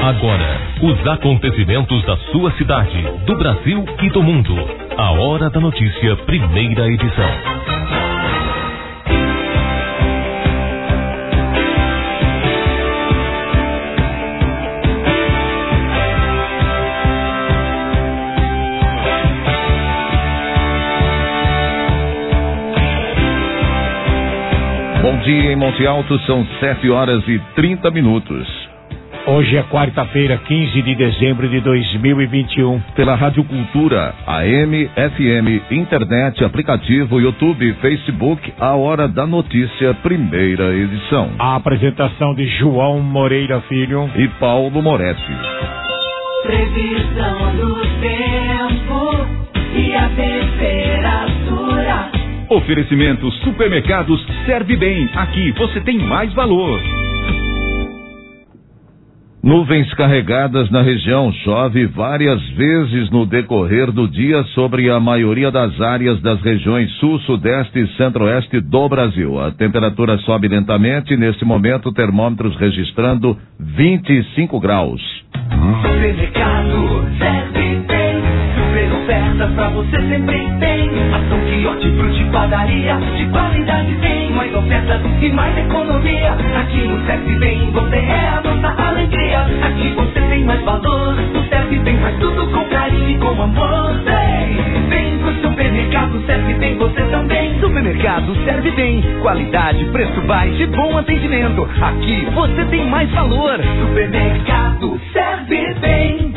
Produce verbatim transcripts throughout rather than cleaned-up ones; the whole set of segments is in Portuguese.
Agora, os acontecimentos da sua cidade, do Brasil e do mundo. A Hora da Notícia, primeira edição. Bom dia em Monte Alto, são sete horas e trinta minutos. Hoje é quarta-feira, quinze de dezembro de dois mil e vinte e um. Pela Rádio Cultura, A M, F M, internet, aplicativo, YouTube, Facebook, A Hora da Notícia, primeira edição. A apresentação de João Moreira Filho e Paulo Moretti. Previsão do tempo e a temperatura. Oferecimento Supermercados Serve Bem. Aqui você tem mais valor. Nuvens carregadas na região, chove várias vezes no decorrer do dia sobre a maioria das áreas das regiões sul, sudeste e centro-oeste do Brasil. A temperatura sobe lentamente, neste momento termômetros registrando vinte e cinco graus. Supermercado Serve Bem, super ofertas pra você sempre tem. Ação que hortifruti, padaria, de qualidade tem. Mais ofertas e mais economia. Aqui no Serve Bem você é a nossa alegria. Aqui você tem mais valor. No Serve Bem faz tudo com carinho e com amor. Vem, vem pro supermercado Serve Bem você também. Supermercado Serve Bem. Qualidade, preço baixo e bom atendimento. Aqui você tem mais valor. Supermercado Serve Bem.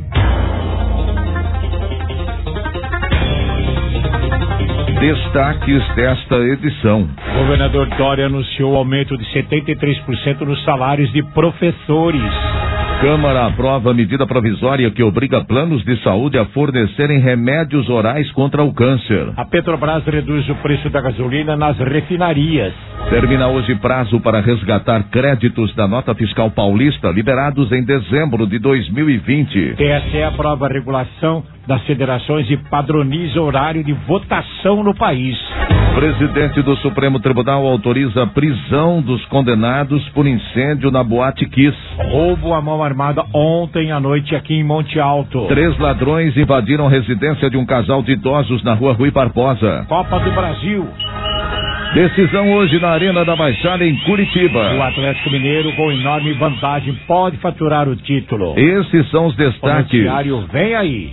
Destaques desta edição. O governador Dória anunciou aumento de setenta e três por cento nos salários de professores. Câmara aprova medida provisória que obriga planos de saúde a fornecerem remédios orais contra o câncer. A Petrobras reduz o preço da gasolina nas refinarias. Termina hoje prazo para resgatar créditos da nota fiscal paulista liberados em dezembro de dois mil e vinte. T S E aprova a regulação das federações e padroniza horário de votação no país. Presidente do Supremo Tribunal autoriza a prisão dos condenados por incêndio na Boate Kiss. Roubo à mão armada ontem à noite aqui em Monte Alto. Três ladrões invadiram a residência de um casal de idosos na rua Rui Barbosa. Copa do Brasil. Decisão hoje na Arena da Baixada em Curitiba. O Atlético Mineiro, com enorme vantagem, pode faturar o título. Esses são os destaques. O noticiário vem aí.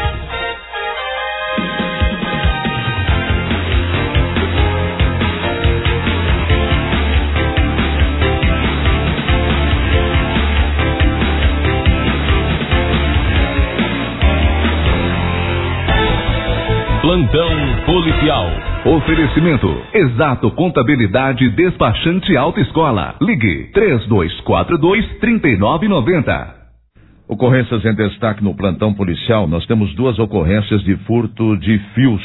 Plantão policial. Oferecimento Exato Contabilidade Despachante Autoescola. Ligue três dois quatro dois, três nove nove zero. Ocorrências em destaque no plantão policial. Nós temos duas ocorrências de furto de fios.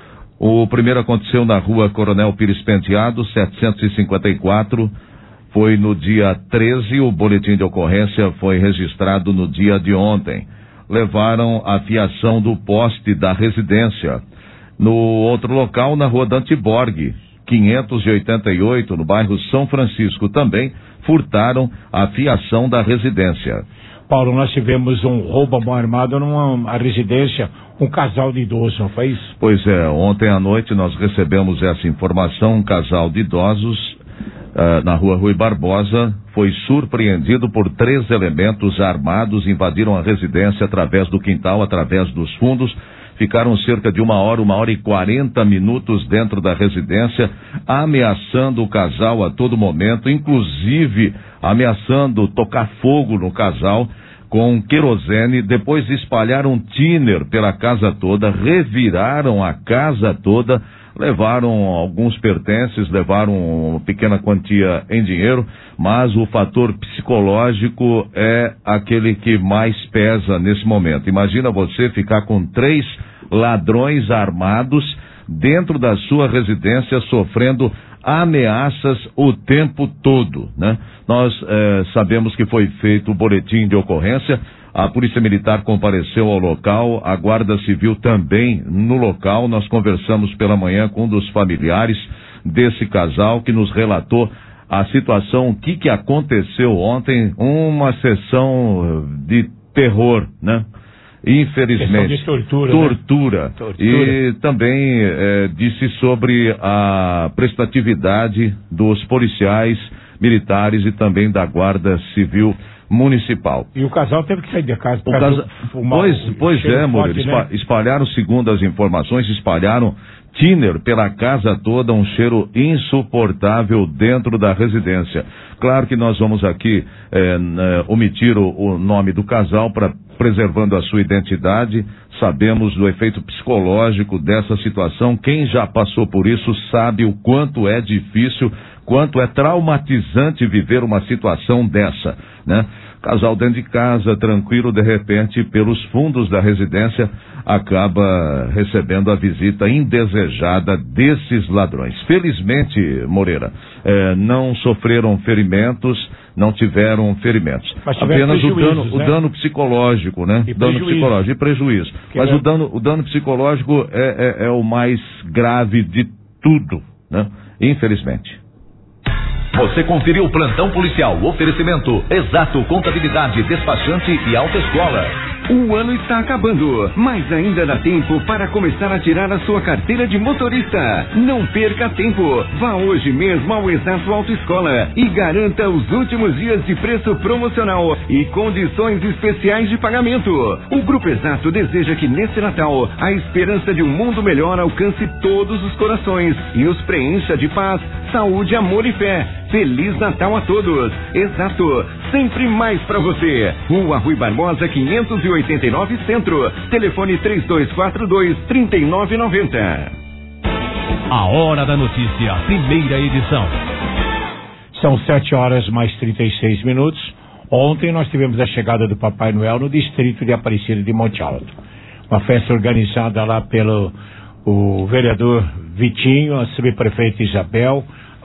O primeiro aconteceu na rua Coronel Pires Penteado, setecentos e cinquenta e quatro. Foi no dia treze. O boletim de ocorrência foi registrado no dia de ontem. Levaram a fiação do poste da residência. No outro local, na rua Dante Borg, quinhentos e oitenta e oito, no bairro São Francisco, também furtaram a fiação da residência. Paulo, nós tivemos um roubo à mão armada numa residência, um casal de idosos, não foi isso? Pois é, ontem à noite nós recebemos essa informação, um casal de idosos Uh, na rua Rui Barbosa foi surpreendido por três elementos armados, invadiram a residência através do quintal, através dos fundos, ficaram cerca de uma hora, uma hora e quarenta minutos dentro da residência, ameaçando o casal a todo momento, inclusive ameaçando tocar fogo no casal com querosene. Depois espalharam thinner pela casa toda, reviraram a casa toda, levaram alguns pertences, levaram uma pequena quantia em dinheiro, mas o fator psicológico é aquele que mais pesa nesse momento. Imagina você ficar com três ladrões armados dentro da sua residência sofrendo ameaças o tempo todo, né? Nós eh, sabemos que foi feito o boletim de ocorrência. A Polícia Militar compareceu ao local, a Guarda Civil também no local. Nós conversamos pela manhã com um dos familiares desse casal que nos relatou a situação, o que que aconteceu ontem, uma sessão de terror, né? Infelizmente. De tortura, tortura. Né? tortura. E também é, disse sobre a prestatividade dos policiais militares e também da Guarda Civil Municipal. E o casal teve que sair de casa. O casa... fumar, pois pois é, Moreira, né? espalharam, segundo as informações, espalharam thinner pela casa toda, um cheiro insuportável dentro da residência. Claro que nós vamos aqui é, omitir o, o nome do casal para preservando a sua identidade. Sabemos do efeito psicológico dessa situação. Quem já passou por isso sabe o quanto é difícil, quanto é traumatizante viver uma situação dessa, né? Casal dentro de casa, tranquilo, de repente, pelos fundos da residência, acaba recebendo a visita indesejada desses ladrões. Felizmente, Moreira, eh, não sofreram ferimentos, não tiveram ferimentos. Apenas o dano, né? o dano psicológico, né? E dano prejuízo. psicológico e prejuízo. Que Mas é... o dano, o dano psicológico é, é, é o mais grave de tudo, né? Infelizmente. Você conferiu o plantão policial, oferecimento Exato Contabilidade, Despachante e Autoescola. O ano está acabando, mas ainda dá tempo para começar a tirar a sua carteira de motorista. Não perca tempo. Vá hoje mesmo ao Exato Autoescola e garanta os últimos dias de preço promocional e condições especiais de pagamento. O Grupo Exato deseja que neste Natal a esperança de um mundo melhor alcance todos os corações e os preencha de paz, saúde, amor e fé. Feliz Natal a todos. Exato, sempre mais pra você. Rua Rui Barbosa, quinhentos e oitenta e nove Centro. Telefone três dois quatro dois, três nove nove zero. A Hora da Notícia, primeira edição. São sete horas mais trinta e seis minutos. Ontem nós tivemos a chegada do Papai Noel no distrito de Aparecida de Monte Alto. Uma festa organizada lá pelo o vereador Vitinho, a subprefeita Isabel,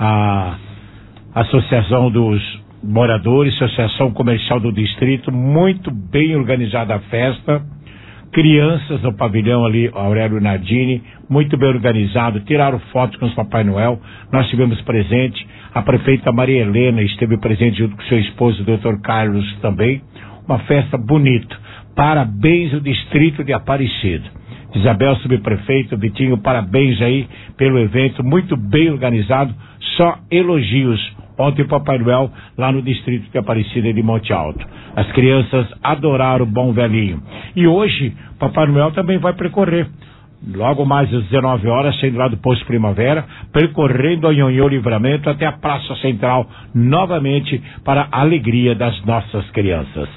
a Associação dos Moradores, Associação Comercial do Distrito, muito bem organizada a festa. Crianças no pavilhão ali, Aurélio Nardini, muito bem organizado, tiraram fotos com os Papai Noel. Nós tivemos presente, a prefeita Maria Helena esteve presente junto com seu esposo, o doutor Carlos, também. Uma festa bonita. Parabéns ao distrito de Aparecida. Isabel, subprefeito, Vitinho, parabéns aí pelo evento, muito bem organizado, só elogios. Ontem o Papai Noel lá no distrito de Aparecida de Monte Alto. As crianças adoraram o bom velhinho. E hoje, Papai Noel também vai percorrer, logo mais às dezenove horas, saindo lá do Posto Primavera, percorrendo a Nhonhô Livramento até a Praça Central, novamente para a alegria das nossas crianças.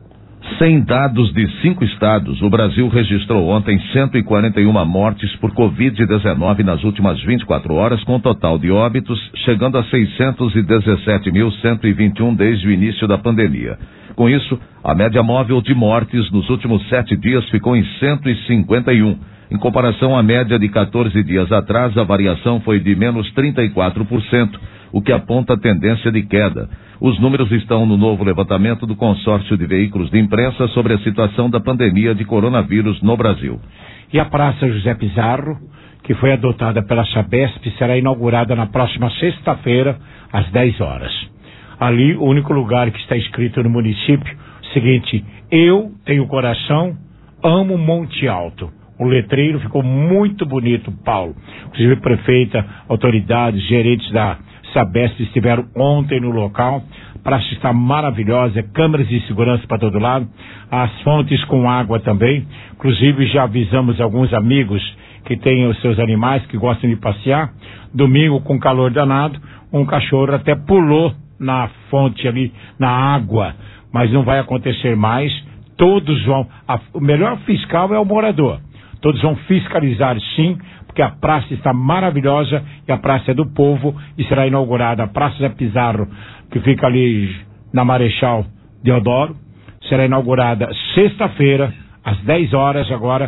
Sem dados de cinco estados, o Brasil registrou ontem cento e quarenta e uma mortes por covid dezenove nas últimas vinte e quatro horas, com total de óbitos chegando a seiscentos e dezessete mil cento e vinte e um desde o início da pandemia. Com isso, a média móvel de mortes nos últimos sete dias ficou em cento e cinquenta e um. Em comparação à média de quatorze dias atrás, a variação foi de menos trinta e quatro por cento, o que aponta a tendência de queda. Os números estão no novo levantamento do Consórcio de Veículos de Imprensa sobre a situação da pandemia de coronavírus no Brasil. E a Praça José Pizarro, que foi adotada pela Sabesp, será inaugurada na próxima sexta-feira, às dez horas. Ali, o único lugar que está escrito no município, seguinte: eu tenho coração, amo Monte Alto. O letreiro ficou muito bonito, Paulo. Inclusive, prefeita, autoridades, gerentes da Sabesp estiveram ontem no local. A praça está maravilhosa, câmeras de segurança para todo lado, as fontes com água também. Inclusive, já avisamos alguns amigos que têm os seus animais, que gostam de passear. Domingo, com calor danado, um cachorro até pulou na fonte ali, na água, mas não vai acontecer mais. Todos vão, a, o melhor fiscal é o morador. Todos vão fiscalizar, sim, porque a praça está maravilhosa e a praça é do povo e será inaugurada a Praça Zé Pizarro, que fica ali na Marechal Deodoro. Será inaugurada sexta-feira, às dez horas, agora,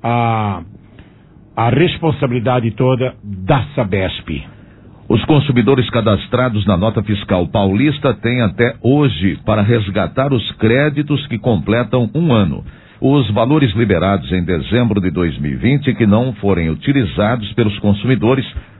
a, a responsabilidade toda da Sabesp. Os consumidores cadastrados na nota fiscal paulista têm até hoje para resgatar os créditos que completam um ano. Os valores liberados em dezembro de dois mil e vinte que não forem utilizados pelos consumidores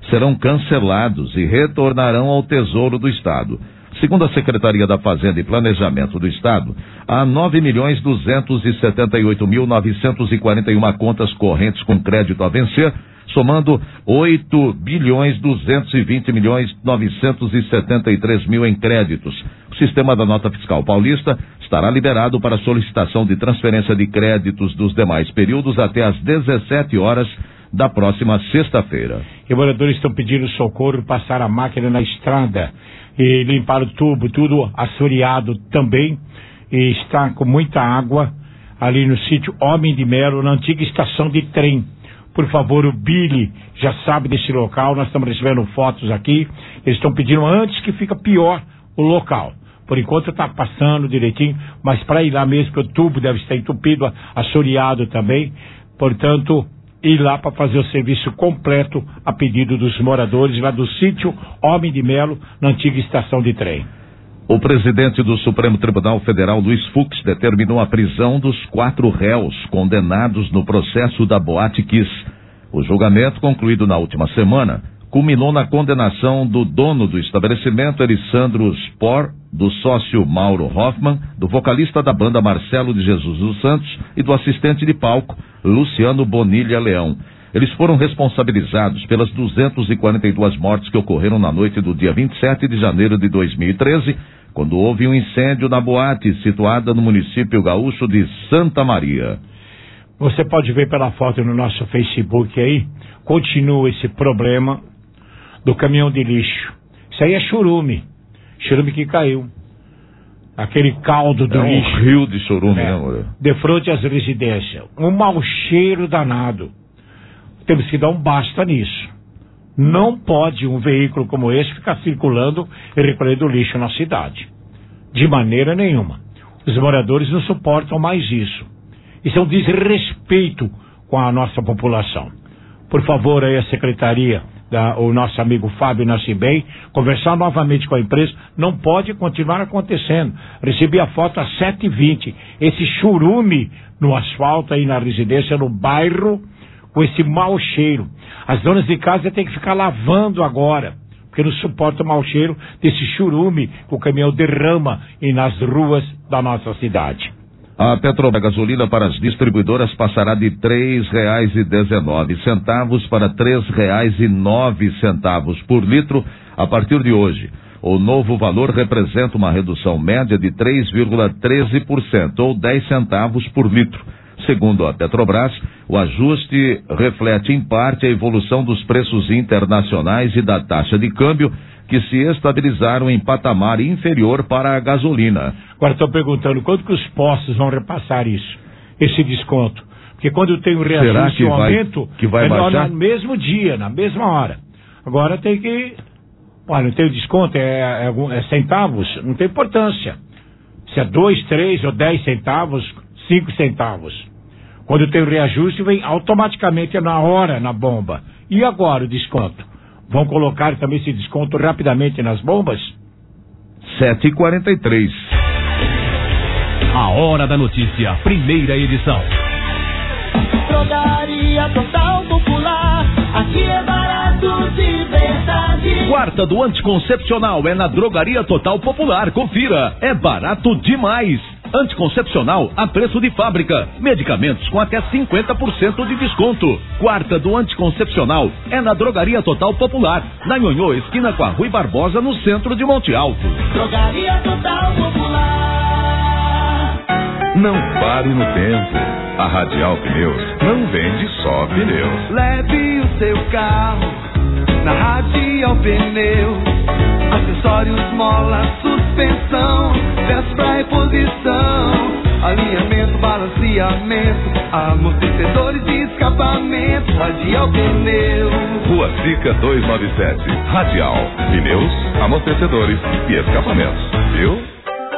serão cancelados e retornarão ao Tesouro do Estado. Segundo a Secretaria da Fazenda e Planejamento do Estado, há nove milhões duzentos e setenta e oito mil novecentos e quarenta e uma contas correntes com crédito a vencer, somando oito bilhões duzentos e vinte milhões novecentos e setenta e três mil em créditos. O sistema da Nota Fiscal Paulista estará liberado para solicitação de transferência de créditos dos demais períodos até às dezessete horas da próxima sexta-feira. E moradores estão pedindo socorro, passar a máquina na estrada e limpar o tubo, tudo assoreado também, e está com muita água ali no sítio Homem de Melo, na antiga estação de trem. Por favor, o Billy já sabe desse local, nós estamos recebendo fotos aqui, eles estão pedindo antes que fica pior o local. Por enquanto está passando direitinho, mas para ir lá mesmo, porque o tubo deve estar entupido, assoreado também, portanto, ir lá para fazer o serviço completo a pedido dos moradores lá do sítio Homem de Melo, na antiga estação de trem. O presidente do Supremo Tribunal Federal, Luiz Fux, determinou a prisão dos quatro réus condenados no processo da Boate Kiss. O julgamento, concluído na última semana, culminou na condenação do dono do estabelecimento, Elisandro Spor, do sócio Mauro Hoffman, do vocalista da banda Marcelo de Jesus dos Santos e do assistente de palco, Luciano Bonilha Leão. Eles foram responsabilizados pelas duzentas e quarenta e duas mortes que ocorreram na noite do dia vinte e sete de janeiro de dois mil e treze, quando houve um incêndio na boate situada no município gaúcho de Santa Maria. Você pode ver pela foto no nosso Facebook aí, continua esse problema do caminhão de lixo. Isso aí é churume, churume que caiu. Aquele caldo do é um lixo. rio de churume, é, né, de frente às residências. Um mau cheiro danado. Temos que dar um basta nisso. Não pode um veículo como esse ficar circulando e recolhendo lixo na cidade. De maneira nenhuma. Os moradores não suportam mais isso. Isso é um desrespeito com a nossa população. Por favor, aí a secretaria, da, o nosso amigo Fábio Nascimem, conversar novamente com a empresa. Não pode continuar acontecendo. Recebi a foto às sete e vinte. Esse churume no asfalto aí na residência, no bairro, com esse mau cheiro. As donas de casa têm que ficar lavando agora, porque não suportam o mau cheiro desse churume que o caminhão derrama e nas ruas da nossa cidade. A Petrobras gasolina para as distribuidoras passará de três reais e dezenove centavos para três reais e nove centavos por litro a partir de hoje. O novo valor representa uma redução média de três vírgula treze por cento ou dez centavos por litro. Segundo a Petrobras, o ajuste reflete em parte a evolução dos preços internacionais e da taxa de câmbio, que se estabilizaram em patamar inferior para a gasolina. Agora estou perguntando, quanto que os postos vão repassar isso, esse desconto? Porque quando tem um reajuste, um aumento, que vai é baixar? no mesmo dia, na mesma hora. Agora tem que... Olha, não tem desconto, é, é, é centavos, não tem importância. Se é dois, três ou dez centavos, cinco centavos. Quando tem o reajuste, vem automaticamente na hora na bomba. E agora o desconto? Vão colocar também esse desconto rapidamente nas bombas? sete e quarenta e três. A Hora da Notícia, primeira edição. Drogaria Total Popular, aqui é barato de verdade. Quarta do anticoncepcional é na Drogaria Total Popular. Confira, é barato demais. Anticoncepcional a preço de fábrica. Medicamentos com até cinquenta por cento de desconto. Quarta do anticoncepcional é na Drogaria Total Popular, na Nhonhô, esquina com a Rui Barbosa, no centro de Monte Alto. Drogaria Total Popular. Não pare no tempo. A Radial Pneus não vende só pneus. Leve o seu carro na Radial Pneus. Acessórios, mola, suspensão, peças pra reposição, alinhamento, balanceamento, amortecedores e escapamento. Radial Pneus. Rua Sica duzentos e noventa e sete. Radial Pneus, amortecedores e escapamentos. Viu? A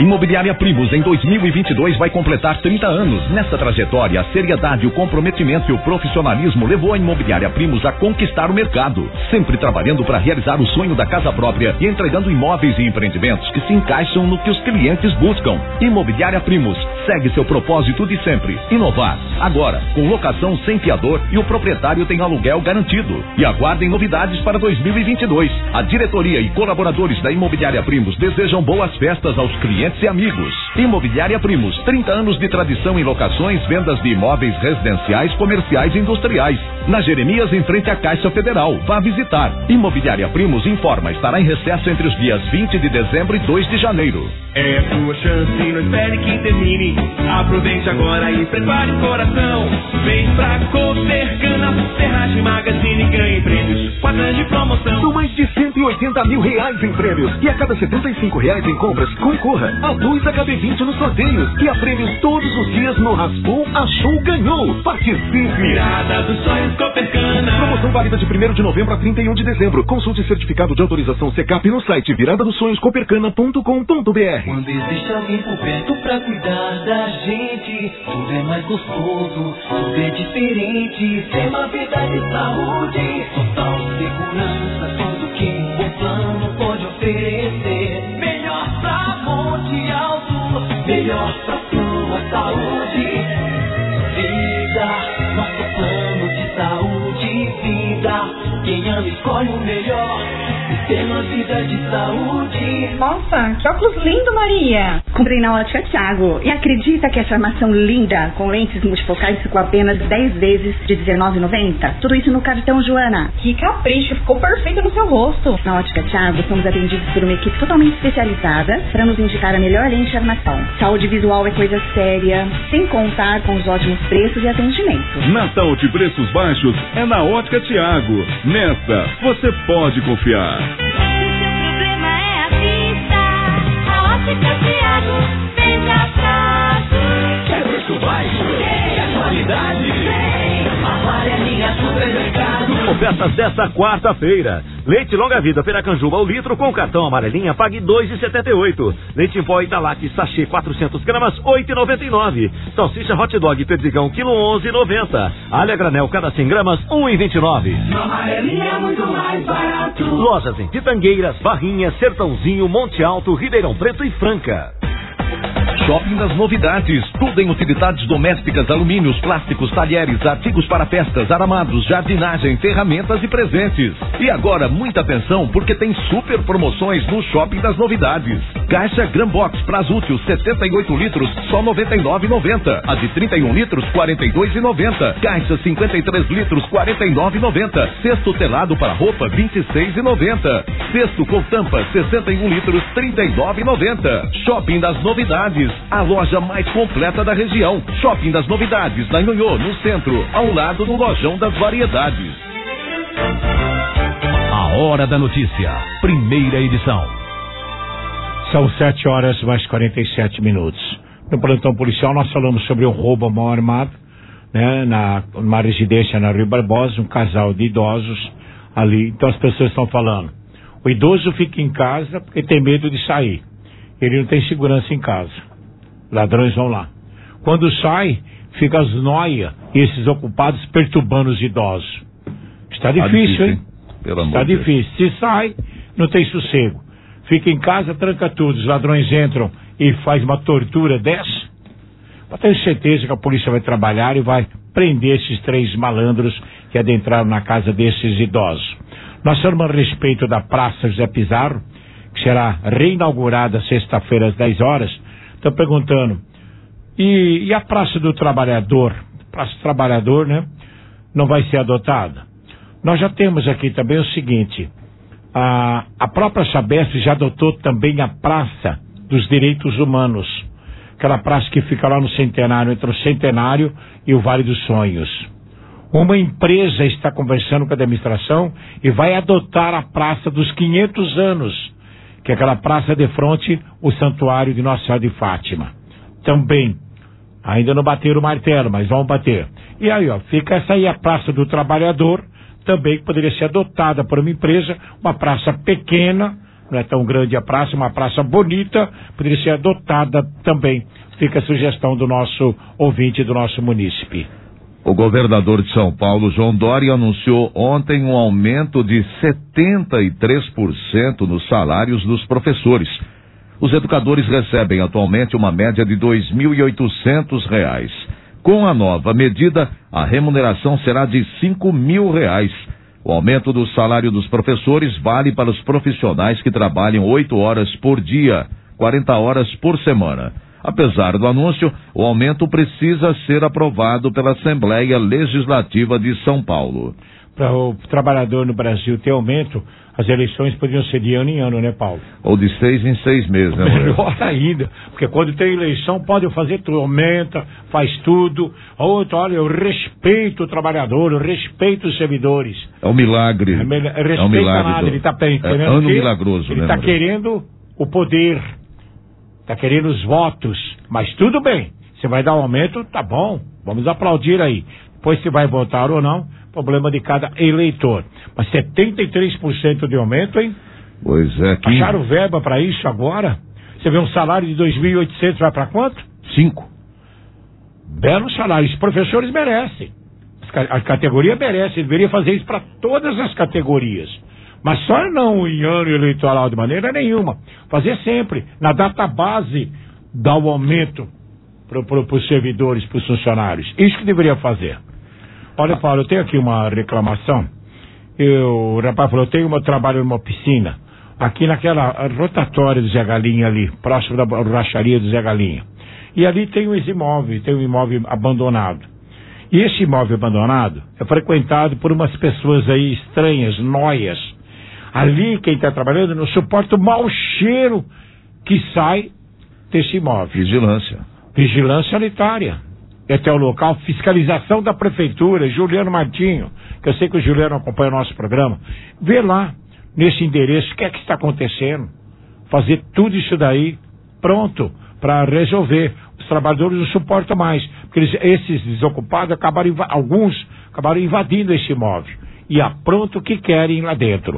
A Imobiliária Primos em dois mil e vinte e dois vai completar trinta anos. Nessa trajetória, a seriedade, o comprometimento e o profissionalismo levou a Imobiliária Primos a conquistar o mercado, sempre trabalhando para realizar o sonho da casa própria e entregando imóveis e empreendimentos que se encaixam no que os clientes buscam. Imobiliária Primos segue seu propósito de sempre, inovar. Agora, com locação sem fiador e o proprietário tem aluguel garantido. E aguardem novidades para dois mil e vinte e dois. A diretoria e colaboradores da Imobiliária Primos desejam boas festas aos clientes e amigos. Imobiliária Primos, trinta anos de tradição em locações, vendas de imóveis residenciais, comerciais e industriais. Na Jeremias, em frente à Caixa Federal. Vá visitar. Imobiliária Primos informa, estará em recesso entre os dias vinte de dezembro e dois de janeiro. É a sua chance, não espere que termine. Aproveite agora e prepare o coração. Vem pra Copercana, Ferragem Magazine, ganhe prêmios com a grande promoção. São mais de cento e oitenta mil reais em prêmios. E a cada setenta e cinco reais em compras, concorra a dois H B vinte nos sorteios. E a prêmios todos os dias no Raspou, Achou, Ganhou. Participe! Virada dos sonhos Copercana. Promoção válida de primeiro de novembro a trinta e um de dezembro. Consulte certificado de autorização C CAP no site virada dos sonhos copercana ponto com ponto br. Quando existe alguém por perto pra cuidar da gente, tudo é mais gostoso, tudo é diferente. Tem uma vida de saúde, total segurança, tudo que um bom plano pode oferecer. Melhor pra Monte Alto, melhor pra sua saúde. Vida, nosso plano de saúde e vida. Quem ama escolhe o melhor. Sistema Vida de Saúde. Nossa, que óculos lindo, Maria! Comprei na Ótica Thiago. E acredita que essa armação linda, com lentes multifocais, ficou apenas dez vezes de dezenove reais e noventa centavos? Tudo isso no cartão, Joana. Que capricho, ficou perfeito no seu rosto. Na Ótica Thiago, somos atendidos por uma equipe totalmente especializada para nos indicar a melhor lente de armação. Saúde visual é coisa séria, sem contar com os ótimos preços e atendimento. Natal de preços baixos é na Ótica Thiago. Nesta, você pode confiar. Se seu problema é a vista, a Ótica Thiago vem pra prazo. Quer preço baixo? Quer qualidade? Vem! Amarelinha Supermercado. Ofertas desta quarta-feira. Leite longa vida Piracanjuba ao litro com cartão amarelinha, pague dois reais e setenta e oito centavos. Leite em pó Italac sachê quatrocentos gramas, oito reais e noventa e nove centavos. Salsicha hot dog Perdigão quilo onze reais e noventa centavos. Alha granel cada cem gramas, um real e vinte e nove centavos. Amarelinha é muito mais barato. Lojas em Pitangueiras, Barrinha, Sertãozinho, Monte Alto, Ribeirão Preto e Franca. Shopping das Novidades, tudo em utilidades domésticas, alumínios, plásticos, talheres, artigos para festas, aramados, jardinagem, ferramentas e presentes. E agora, muita atenção, porque tem super promoções no Shopping das Novidades. Caixa Grambox prazo útil setenta e oito litros, só noventa e nove reais e noventa centavos. A de trinta e um litros, quarenta e dois reais e noventa centavos. Caixa cinquenta e três litros, quarenta e nove reais e noventa centavos. Cesto telado para roupa, vinte e seis reais e noventa centavos. Cesto com tampa, sessenta e um litros, trinta e nove reais e noventa centavos. Shopping das Novidades, a loja mais completa da região. Shopping das Novidades, na Nhonhô, no centro, ao lado do Lojão das Variedades. A Hora da Notícia, primeira edição. São sete horas mais quarenta e sete minutos. No plantão policial nós falamos sobre o roubo a mão armada, né, na, numa residência na Rui Barbosa, um casal de idosos ali. Então as pessoas estão falando, o idoso fica em casa porque tem medo de sair. Ele não tem segurança em casa. Ladrões vão lá. Quando sai, fica as noia e esses ocupados perturbando os idosos. Está difícil, difícil hein? Pelo Está amor de difícil. Se sai, não tem sossego. Fica em casa, tranca tudo. Os ladrões entram e faz uma tortura dessa. Eu tenho certeza que a polícia vai trabalhar e vai prender esses três malandros que adentraram na casa desses idosos. Nós falamos a respeito da Praça José Pizarro, que será reinaugurada sexta-feira às dez horas. Estão perguntando, e, e a Praça do Trabalhador? Praça do Trabalhador, né? Não vai ser adotada? Nós já temos aqui também o seguinte, a, a própria Sabesp já adotou também a Praça dos Direitos Humanos, aquela praça que fica lá no Centenário, entre o Centenário e o Vale dos Sonhos. Uma empresa está conversando com a administração e vai adotar a Praça dos quinhentos anos, que é aquela praça de frente o Santuário de Nossa Senhora de Fátima. Também, ainda não bateram o martelo, mas vão bater. E aí, ó, fica essa aí a Praça do Trabalhador, também que poderia ser adotada por uma empresa, uma praça pequena, não é tão grande a praça, uma praça bonita, poderia ser adotada também. Fica a sugestão do nosso ouvinte, do nosso munícipe. O governador de São Paulo, João Dória, anunciou ontem um aumento de setenta e três por cento nos salários dos professores. Os educadores recebem atualmente uma média de dois mil e oitocentos reais. Com a nova medida, a remuneração será de cinco mil reais. O aumento do salário dos professores vale para os profissionais que trabalham oito horas por dia, quarenta horas por semana. Apesar do anúncio, o aumento precisa ser aprovado pela Assembleia Legislativa de São Paulo. Para o trabalhador no Brasil ter aumento, as eleições poderiam ser de ano em ano, né, Paulo? Ou de seis em seis meses, né, Moreira? Melhor ainda, porque quando tem eleição pode fazer tudo, aumenta, faz tudo. Outro, olha, eu respeito o trabalhador, eu respeito os servidores. É um milagre. É, me... é um milagre. Nada, do... ele está querendo é ano milagroso, ele né, está querendo o poder, está querendo os votos, mas tudo bem. Você vai dar um aumento, tá bom, vamos aplaudir aí. Depois se vai votar ou não, problema de cada eleitor. Mas setenta e três por cento de aumento, hein? Pois é. Que... Acharam verba para isso agora? Você vê um salário de dois mil e oitocentos, vai para quanto? Cinco. Belo salário. Os professores merecem. A categoria merece. Deveria fazer isso para todas as categorias. Mas só não em ano eleitoral de maneira nenhuma. Fazer sempre. Na data base, dar o aumento para pro, os servidores, para os funcionários. Isso que deveria fazer. Olha, Paulo, eu tenho aqui uma reclamação. Eu, o rapaz falou, eu tenho um trabalho numa piscina, aqui naquela rotatória do Zé Galinha ali, próximo da borracharia do Zé Galinha. E ali tem um imóvel, tem um imóvel abandonado. E esse imóvel abandonado é frequentado por umas pessoas aí estranhas, noias. Ali, quem está trabalhando não suporta o mau cheiro que sai desse imóvel. Vigilância. Vigilância sanitária. Até o local, fiscalização da prefeitura, Juliano Martinho, que eu sei que o Juliano acompanha o nosso programa, vê lá, nesse endereço, o que é que está acontecendo, fazer tudo isso daí, pronto, para resolver. Os trabalhadores não suportam mais, porque eles, esses desocupados acabaram, alguns acabaram invadindo esse imóvel, e aprontam o que querem lá dentro.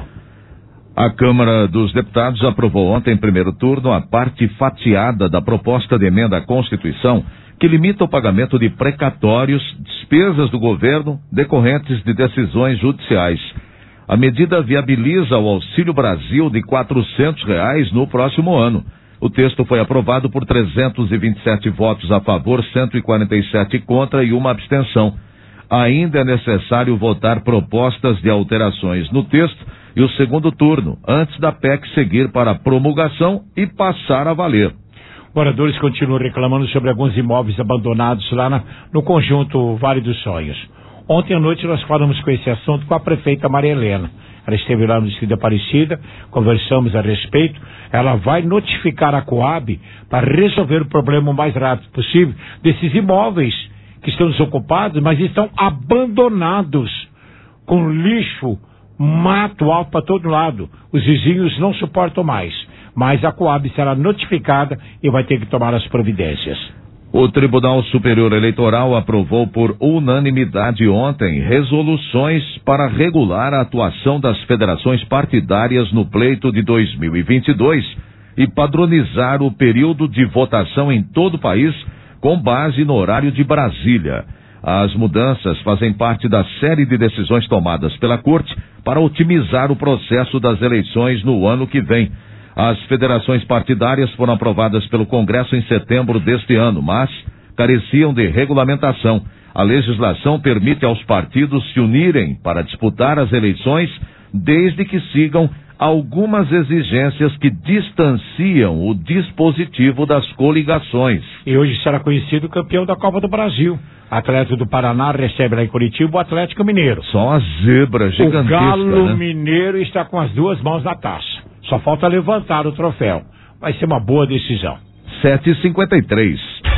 A Câmara dos Deputados aprovou ontem, em primeiro turno, a parte fatiada da proposta de emenda à Constituição que limita o pagamento de precatórios, despesas do governo decorrentes de decisões judiciais. A medida viabiliza o Auxílio Brasil de quatrocentos reais no próximo ano. O texto foi aprovado por trezentos e vinte e sete votos a favor, cento e quarenta e sete contra e uma abstenção. Ainda é necessário votar propostas de alterações no texto e o segundo turno, antes da P E C seguir para a promulgação e passar a valer. Moradores continuam reclamando sobre alguns imóveis abandonados lá na, no conjunto Vale dos Sonhos. Ontem à noite nós falamos com esse assunto com a prefeita Maria Helena. Ela esteve lá no distrito de Aparecida, conversamos a respeito. Ela vai notificar a Coab para resolver o problema o mais rápido possível desses imóveis que estão desocupados, mas estão abandonados, com lixo, mato alto para todo lado. Os vizinhos não suportam mais. Mas a Coab será notificada e vai ter que tomar as providências. O Tribunal Superior Eleitoral aprovou por unanimidade ontem resoluções para regular a atuação das federações partidárias no pleito de dois mil e vinte e dois e padronizar o período de votação em todo o país com base no horário de Brasília. As mudanças fazem parte da série de decisões tomadas pela Corte para otimizar o processo das eleições no ano que vem. As federações partidárias foram aprovadas pelo Congresso em setembro deste ano, mas careciam de regulamentação. A legislação permite aos partidos se unirem para disputar as eleições, desde que sigam algumas exigências que distanciam o dispositivo das coligações. E hoje será conhecido o campeão da Copa do Brasil. Atleta do Paraná recebe lá em Curitiba o Atlético Mineiro. Só uma zebra gigantesca, O Galo né? Mineiro está com as duas mãos na taça. Só falta levantar o troféu. Vai ser uma boa decisão. sete e cinquenta e três.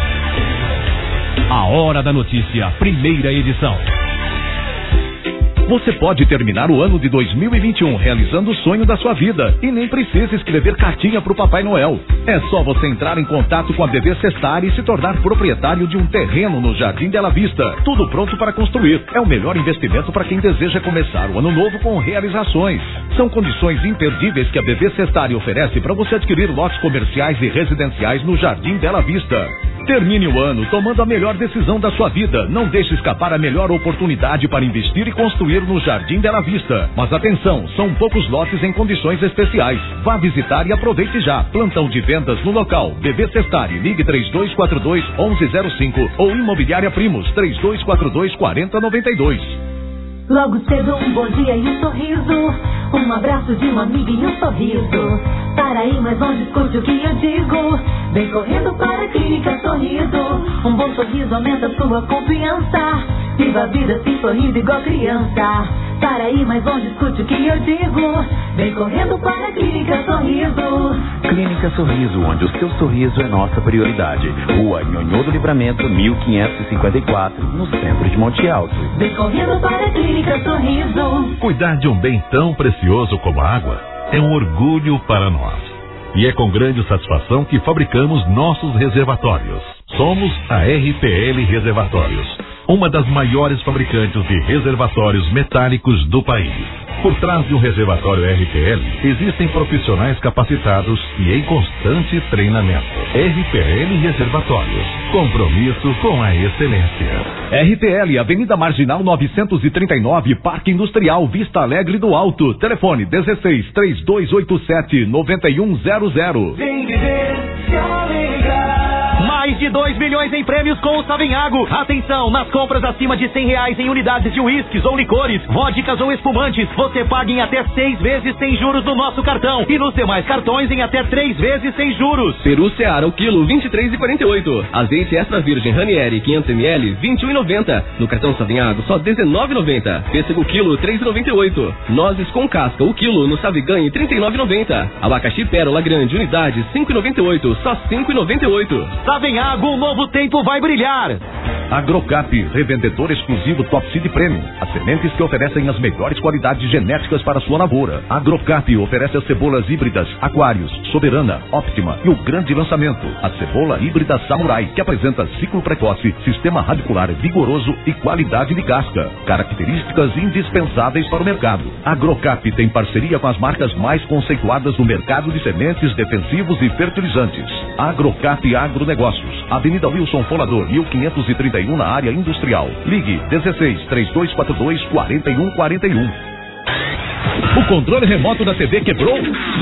A Hora da Notícia, primeira edição. Você pode terminar o ano de dois mil e vinte e um realizando o sonho da sua vida e nem precisa escrever cartinha para o Papai Noel. É só você entrar em contato com a B V Sestari e se tornar proprietário de um terreno no Jardim Bela Vista. Tudo pronto para construir. É o melhor investimento para quem deseja começar o ano novo com realizações. São condições imperdíveis que a B V Sestari oferece para você adquirir lotes comerciais e residenciais no Jardim Bela Vista. Termine o ano tomando a melhor decisão da sua vida. Não deixe escapar a melhor oportunidade para investir e construir no Jardim Bela Vista. Mas atenção, são poucos lotes em condições especiais. Vá visitar e aproveite já. Plantão de vendas no local. B V Sestari, ligue três dois quatro dois, um um zero cinco ou Imobiliária Primos, três dois quatro dois, quatro zero nove dois. Logo cedo um bom dia e um sorriso, um abraço de uma amiga e um sorriso. Para aí, mas não discute o que eu digo. Vem correndo para a Clínica Sorriso. Um bom sorriso aumenta sua confiança. Viva a vida assim sorrindo igual criança. Para aí, mas não discute o que eu digo. Vem correndo para a Clínica Sorriso. Clínica Sorriso, onde o seu sorriso é nossa prioridade. Rua Nhonhô do Livramento, mil quinhentos e cinquenta e quatro, no centro de Monte Alto. Vem correndo para a Clínica Sorriso. Cuidar de um bem tão precioso como a água é um orgulho para nós. E é com grande satisfação que fabricamos nossos reservatórios. Somos a R P L Reservatórios, uma das maiores fabricantes de reservatórios metálicos do país. Por trás de um reservatório R P L, existem profissionais capacitados e em constante treinamento. R P L Reservatórios, compromisso com a excelência. R P L, Avenida Marginal novecentos e trinta e nove, Parque Industrial, Vista Alegre do Alto. Telefone dezesseis, três dois oito sete, nove um zero zero. Vem viver, se alegrar. Mais de dois milhões em prêmios com o Savenhago. Atenção, nas compras acima de cem reais em unidades de uísques ou licores, vodkas ou espumantes, você paga em até seis vezes sem juros no nosso cartão. E nos demais cartões em até três vezes sem juros. Peru Seara, o quilo, vinte e três reais e quarenta e oito centavos. Azeite extra virgem Ranieri, quinhentos mililitros, vinte e um reais e noventa centavos. No cartão Savenhago, só dezenove reais e noventa centavos. Pêssego quilo, três reais e noventa e oito centavos. Nozes com casca, o quilo, no Saviganhe, trinta e nove reais e noventa centavos. Abacaxi Pérola Grande, unidade, cinco reais e noventa e oito centavos. Só cinco reais e noventa e oito centavos. Savenhago, um novo tempo vai brilhar. Agrocap, revendedor exclusivo Top Seed Premium. As sementes que oferecem as melhores qualidades genéticas para sua lavoura. Agrocap oferece as cebolas híbridas Aquários, Soberana, Optima e o grande lançamento, a cebola híbrida Samurai, que apresenta ciclo precoce, sistema radicular vigoroso e qualidade de casca. Características indispensáveis para o mercado. Agrocap tem parceria com as marcas mais conceituadas do mercado de sementes, defensivos e fertilizantes. Agrocap Agronegócios, Avenida Wilson Folador, mil quinhentos e trinta e um, na área industrial. Ligue dezesseis, três dois quatro dois, quatro um quatro um. O controle remoto da T V quebrou?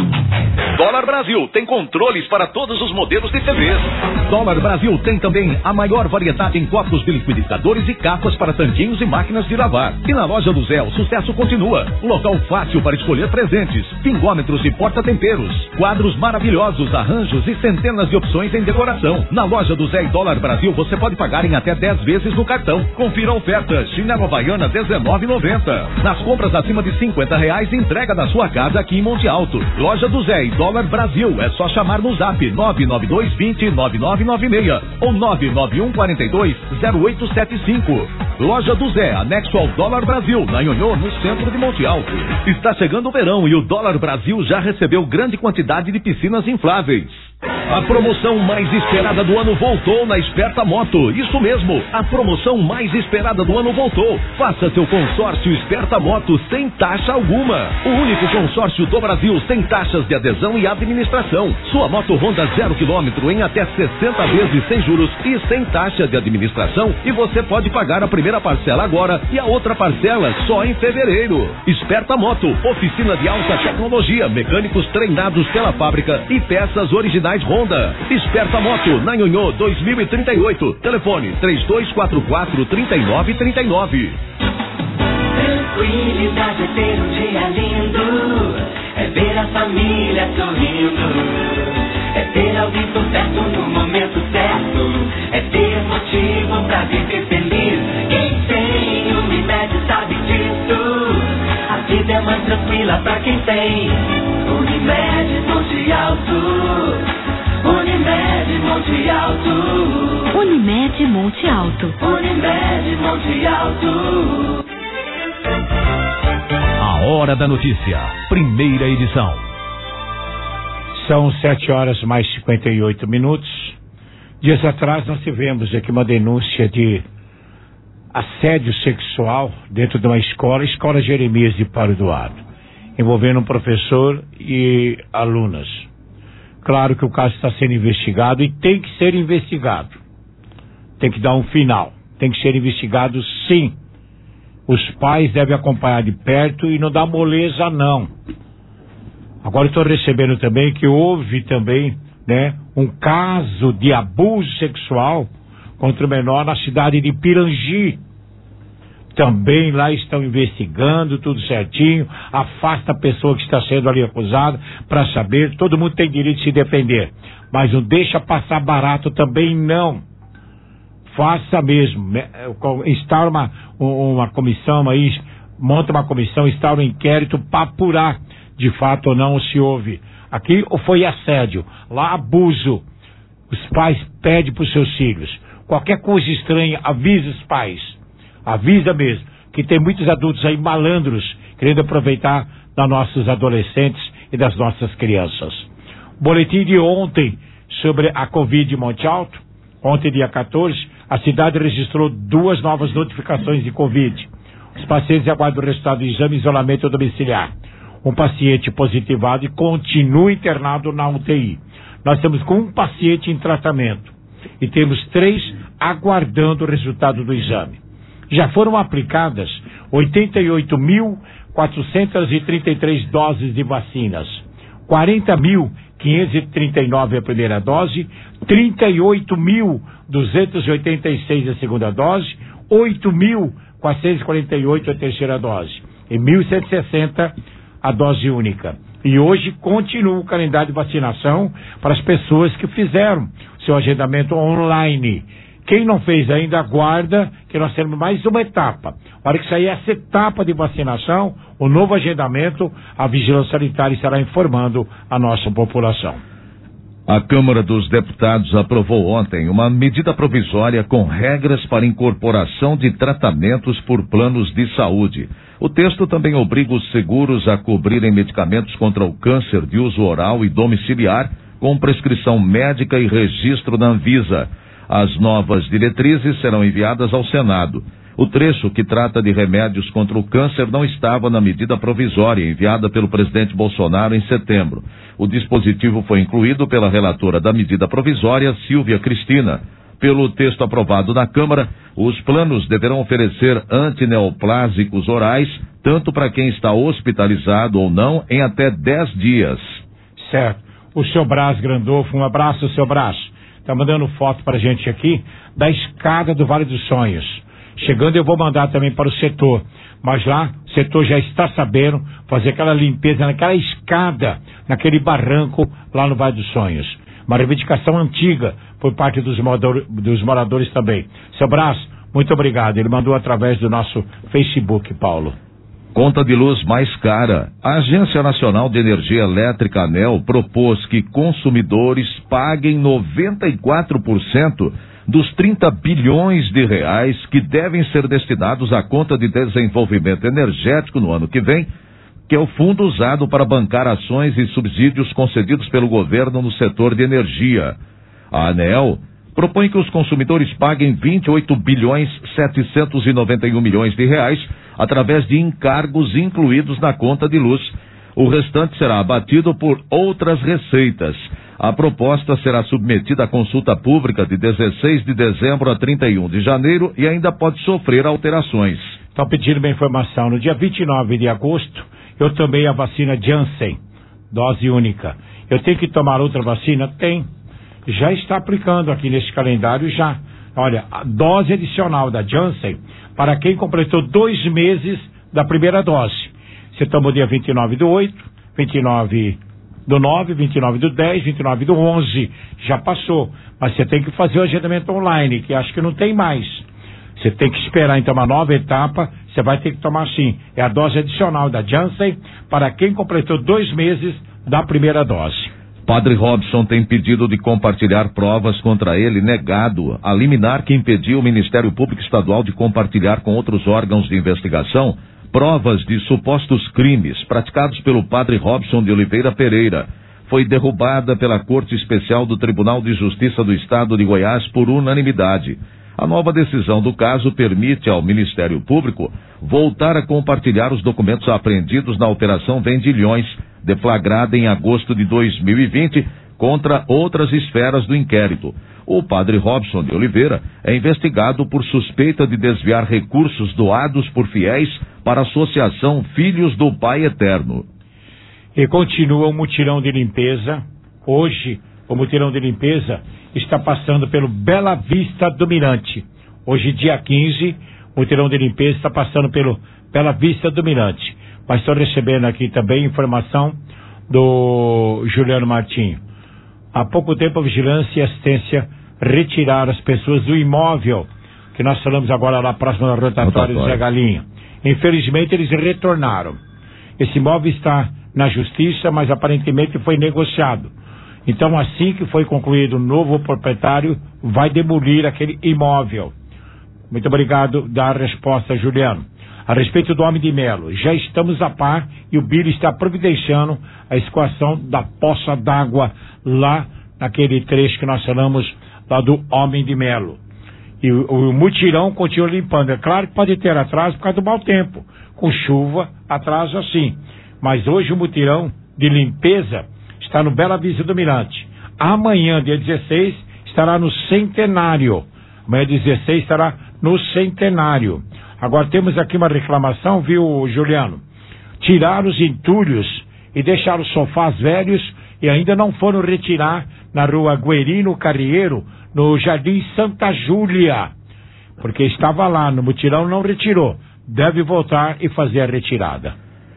Dólar Brasil tem controles para todos os modelos de T Vs. Dólar Brasil tem também a maior variedade em copos de liquidificadores e capas para tanquinhos e máquinas de lavar. E na loja do Zé, o sucesso continua. Um local fácil para escolher presentes, pingômetros e porta-temperos, quadros maravilhosos, arranjos e centenas de opções em decoração. Na loja do Zé e Dólar Brasil você pode pagar em até dez vezes no cartão. Confira a oferta. Chinelo Havaiana dezenove reais e noventa centavos. Nas compras acima de cinquenta reais, entrega da sua casa aqui em Monte Alto. Loja do Zé e Dólar Brasil. É só chamar no zap nove nove dois dois zero, nove nove nove seis ou nove nove um quatro dois, zero oito sete cinco. Loja do Zé, anexo ao Dólar Brasil, na Nhonhô, no centro de Monte Alto. Está chegando o verão e o Dólar Brasil já recebeu grande quantidade de piscinas infláveis. A promoção mais esperada do ano voltou na Esperta Moto. Isso mesmo, a promoção mais esperada do ano voltou. Faça seu consórcio Esperta Moto sem taxa alguma. O único consórcio do Brasil sem taxas de adesão e administração. Sua moto Honda zero quilômetro em até sessenta vezes sem juros e sem taxa de administração. E você pode pagar a primeira parcela agora e a outra parcela só em fevereiro. Esperta Moto, oficina de alta tecnologia, mecânicos treinados pela fábrica e peças originais Honda. Esperta Moto, na Nhonhô dois mil e trinta e oito. Telefone três dois quatro quatro, três nove três nove. Tranquilidade é ter um dia lindo, é ver a família sorrindo, é ter alguém por perto no momento certo, é ter motivo pra viver feliz. Quem tem Unimed sabe disso, a vida é mais tranquila pra quem tem Unimed Monte Alto. Unimed Monte Alto. Unimed Monte Alto. Unimed Monte Alto. A Hora da Notícia, primeira edição. São sete horas mais cinquenta e oito minutos. Dias atrás nós tivemos aqui uma denúncia de assédio sexual dentro de uma escola, Escola Jeremias de Paulo Eduardo, envolvendo um professor e alunas. Claro que o caso está sendo investigado e tem que ser investigado. Tem que dar um final. Tem que ser investigado, sim. Os pais devem acompanhar de perto e não dar moleza, não. Agora estou recebendo também que houve também, né, um caso de abuso sexual contra o menor na cidade de Pirangi. Também lá estão investigando tudo certinho, afasta a pessoa que está sendo ali acusada para saber, todo mundo tem direito de se defender, mas não deixa passar barato também não. Faça mesmo, instaura uma, uma comissão aí, monta uma comissão, instaura um inquérito para apurar de fato ou não se houve. Aqui ou foi assédio, lá abuso. Os pais pedem para os seus filhos. Qualquer coisa estranha, avisa os pais. Avisa mesmo, que tem muitos adultos aí malandros, querendo aproveitar das nossos adolescentes e das nossas crianças. Boletim de ontem sobre a Covid de Monte Alto. Ontem, dia quatorze, a cidade registrou duas novas notificações de Covid. Os pacientes aguardam o resultado do exame e isolamento domiciliar. Um paciente positivado e continua internado na U T I. Nós estamos com um paciente em tratamento e temos três aguardando o resultado do exame. Já foram aplicadas oitenta e oito mil quatrocentas e trinta e três doses de vacinas, quarenta mil quinhentos e trinta e nove a primeira dose, trinta e oito mil duzentos e oitenta e seis a segunda dose, oito mil quatrocentos e quarenta e oito a terceira dose e mil cento e sessenta a dose única. E hoje continua o calendário de vacinação para as pessoas que fizeram seu agendamento online. Quem não fez ainda, aguarda que nós temos mais uma etapa. A hora que sair essa etapa de vacinação, o novo agendamento, a Vigilância Sanitária estará informando a nossa população. A Câmara dos Deputados aprovou ontem uma medida provisória com regras para incorporação de tratamentos por planos de saúde. O texto também obriga os seguros a cobrirem medicamentos contra o câncer de uso oral e domiciliar com prescrição médica e registro da Anvisa. As novas diretrizes serão enviadas ao Senado. O trecho que trata de remédios contra o câncer não estava na medida provisória enviada pelo presidente Bolsonaro em setembro. O dispositivo foi incluído pela relatora da medida provisória, Silvia Cristina. Pelo texto aprovado na Câmara, os planos deverão oferecer antineoplásicos orais, tanto para quem está hospitalizado ou não, em até dez dias. Certo. O seu Brás Grandolfo, um abraço, seu Brás. Está mandando foto para a gente aqui da escada do Vale dos Sonhos. Chegando eu vou mandar também para o setor. Mas lá, o setor já está sabendo fazer aquela limpeza naquela escada, naquele barranco lá no Vale dos Sonhos. Uma reivindicação antiga por parte dos moradores, dos moradores também. Seu Brás, muito obrigado. Ele mandou através do nosso Facebook, Paulo. Conta de luz mais cara. A Agência Nacional de Energia Elétrica, ANEEL, propôs que consumidores paguem noventa e quatro por cento dos trinta bilhões de reais que devem ser destinados à conta de desenvolvimento energético no ano que vem, que é o fundo usado para bancar ações e subsídios concedidos pelo governo no setor de energia. A ANEEL propõe que os consumidores paguem vinte e oito bilhões setecentos e noventa e um milhões de reais através de encargos incluídos na conta de luz. O restante será abatido por outras receitas. A proposta será submetida à consulta pública de dezesseis de dezembro a trinta e um de janeiro e ainda pode sofrer alterações. Estão pedindo uma informação. No dia vinte e nove de agosto, eu tomei a vacina Janssen, dose única. Eu tenho que tomar outra vacina? Tem. Já está aplicando aqui nesse calendário já. Olha, a dose adicional da Janssen para quem completou dois meses da primeira dose. Você tomou dia vinte e nove do oito, vinte e nove do nove, vinte e nove do dez, vinte e nove do onze. Já passou. Mas você tem que fazer o agendamento online, que acho que não tem mais. Você tem que esperar então uma nova etapa. Você vai ter que tomar sim. É a dose adicional da Janssen para quem completou dois meses da primeira dose. Padre Robson tem pedido de compartilhar provas contra ele, negado a liminar que impediu o Ministério Público Estadual de compartilhar com outros órgãos de investigação provas de supostos crimes praticados pelo Padre Robson de Oliveira Pereira. foi derrubada pela Corte Especial do Tribunal de Justiça do Estado de Goiás por unanimidade. A nova decisão do caso permite ao Ministério Público voltar a compartilhar os documentos apreendidos na Operação Vendilhões, deflagrada em agosto de dois mil e vinte, contra outras esferas do inquérito. O padre Robson de Oliveira é investigado por suspeita de desviar recursos doados por fiéis para a Associação Filhos do Pai Eterno. E continua o mutirão de limpeza. Hoje, o mutirão de limpeza está passando pelo Bela Vista do Mirante. Hoje, dia quinze, o mutirão de limpeza está passando pelo Bela Vista do Mirante. Mas estou recebendo aqui também informação do Juliano Martinho. Há pouco tempo a Vigilância e Assistência retiraram as pessoas do imóvel que nós falamos agora lá próximo da rotatória do Zé Galinha. Infelizmente eles retornaram. Esse imóvel está na justiça, mas aparentemente foi negociado. Então, assim que foi concluído o novo proprietário, vai demolir aquele imóvel. Muito obrigado da resposta, Juliano. A respeito do Homem de Melo, já estamos a par e o Billy está providenciando a escoação da poça d'água lá naquele trecho que nós falamos lá do Homem de Melo. E o, o mutirão continua limpando. É claro que pode ter atraso por causa do mau tempo. Com chuva, atraso assim. Mas hoje o mutirão de limpeza está no Bela Vista do Mirante. Amanhã, dia dezesseis, estará no Centenário. Amanhã, dezesseis, estará no Centenário. Agora temos aqui uma reclamação, viu, Juliano? Tiraram os entulhos e deixaram os sofás velhos e ainda não foram retirar na rua Guerino Carrieiro, no Jardim Santa Júlia. Porque estava lá, no mutirão não retirou. Deve voltar e fazer a retirada.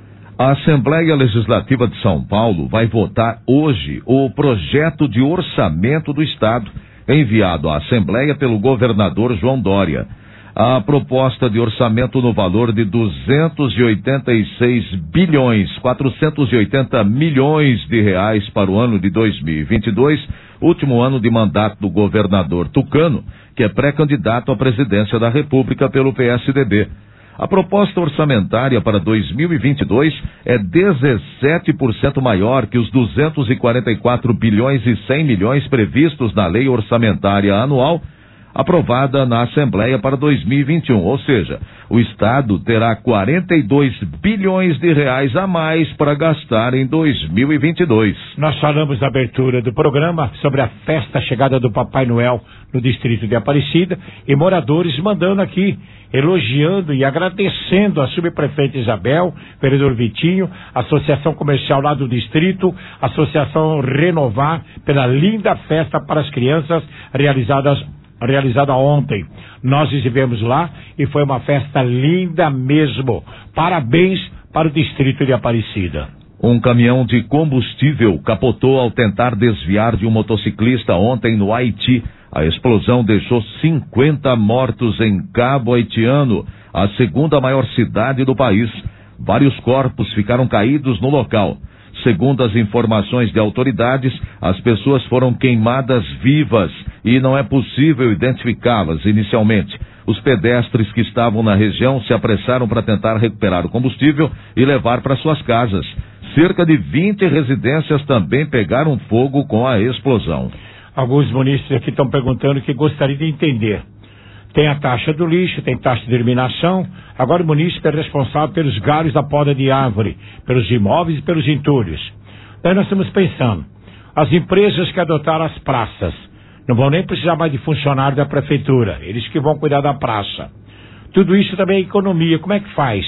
A Assembleia Legislativa de São Paulo vai votar hoje o projeto de orçamento do Estado, enviado à Assembleia pelo governador João Dória. A proposta de orçamento no valor de duzentos e oitenta e seis bilhões, quatrocentos e oitenta milhões de reais para o ano de dois mil e vinte e dois, último ano de mandato do governador Tucano, que é pré-candidato à presidência da República pelo P S D B. A proposta orçamentária para dois mil e vinte e dois é dezessete por cento maior que os duzentos e quarenta e quatro bilhões e cem milhões previstos na Lei Orçamentária Anual, aprovada na Assembleia para dois mil e vinte e um, ou seja, o Estado terá quarenta e dois bilhões de reais a mais para gastar em dois mil e vinte e dois. Nós falamos na abertura do programa sobre a festa chegada do Papai Noel no distrito de Aparecida e moradores mandando aqui, elogiando e agradecendo a subprefeita Isabel, vereador Vitinho, Associação Comercial lá do distrito, Associação Renovar, pela linda festa para as crianças realizadas realizada ontem. Nós estivemos lá e foi uma festa linda mesmo. Parabéns para o distrito de Aparecida. Um caminhão de combustível capotou ao tentar desviar de um motociclista ontem no Haiti. A explosão deixou cinquenta mortos em Cabo Haitiano, a segunda maior cidade do país. Vários corpos ficaram caídos no local. Segundo as informações de autoridades, as pessoas foram queimadas vivas e não é possível identificá-las inicialmente. Os pedestres que estavam na região se apressaram para tentar recuperar o combustível e levar para suas casas. Cerca de vinte residências também pegaram fogo com a explosão. Alguns munícipes aqui estão perguntando que gostariam de entender. Tem a taxa do lixo, tem taxa de eliminação. Agora o munícipe é responsável pelos galhos da poda de árvore, pelos imóveis e pelos entulhos. Daí nós estamos pensando, as empresas que adotaram as praças não vão nem precisar mais de funcionário da prefeitura, eles que vão cuidar da praça. Tudo isso também é economia, como é que faz?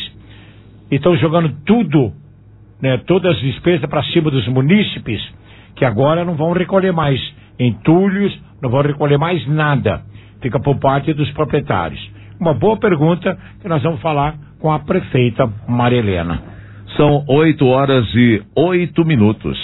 E estão jogando tudo, né, todas as despesas para cima dos munícipes, que agora não vão recolher mais entulhos, não vão recolher mais nada. Fica por parte dos proprietários. Uma boa pergunta que nós vamos falar com a prefeita Maria Helena. São oito horas e oito minutos.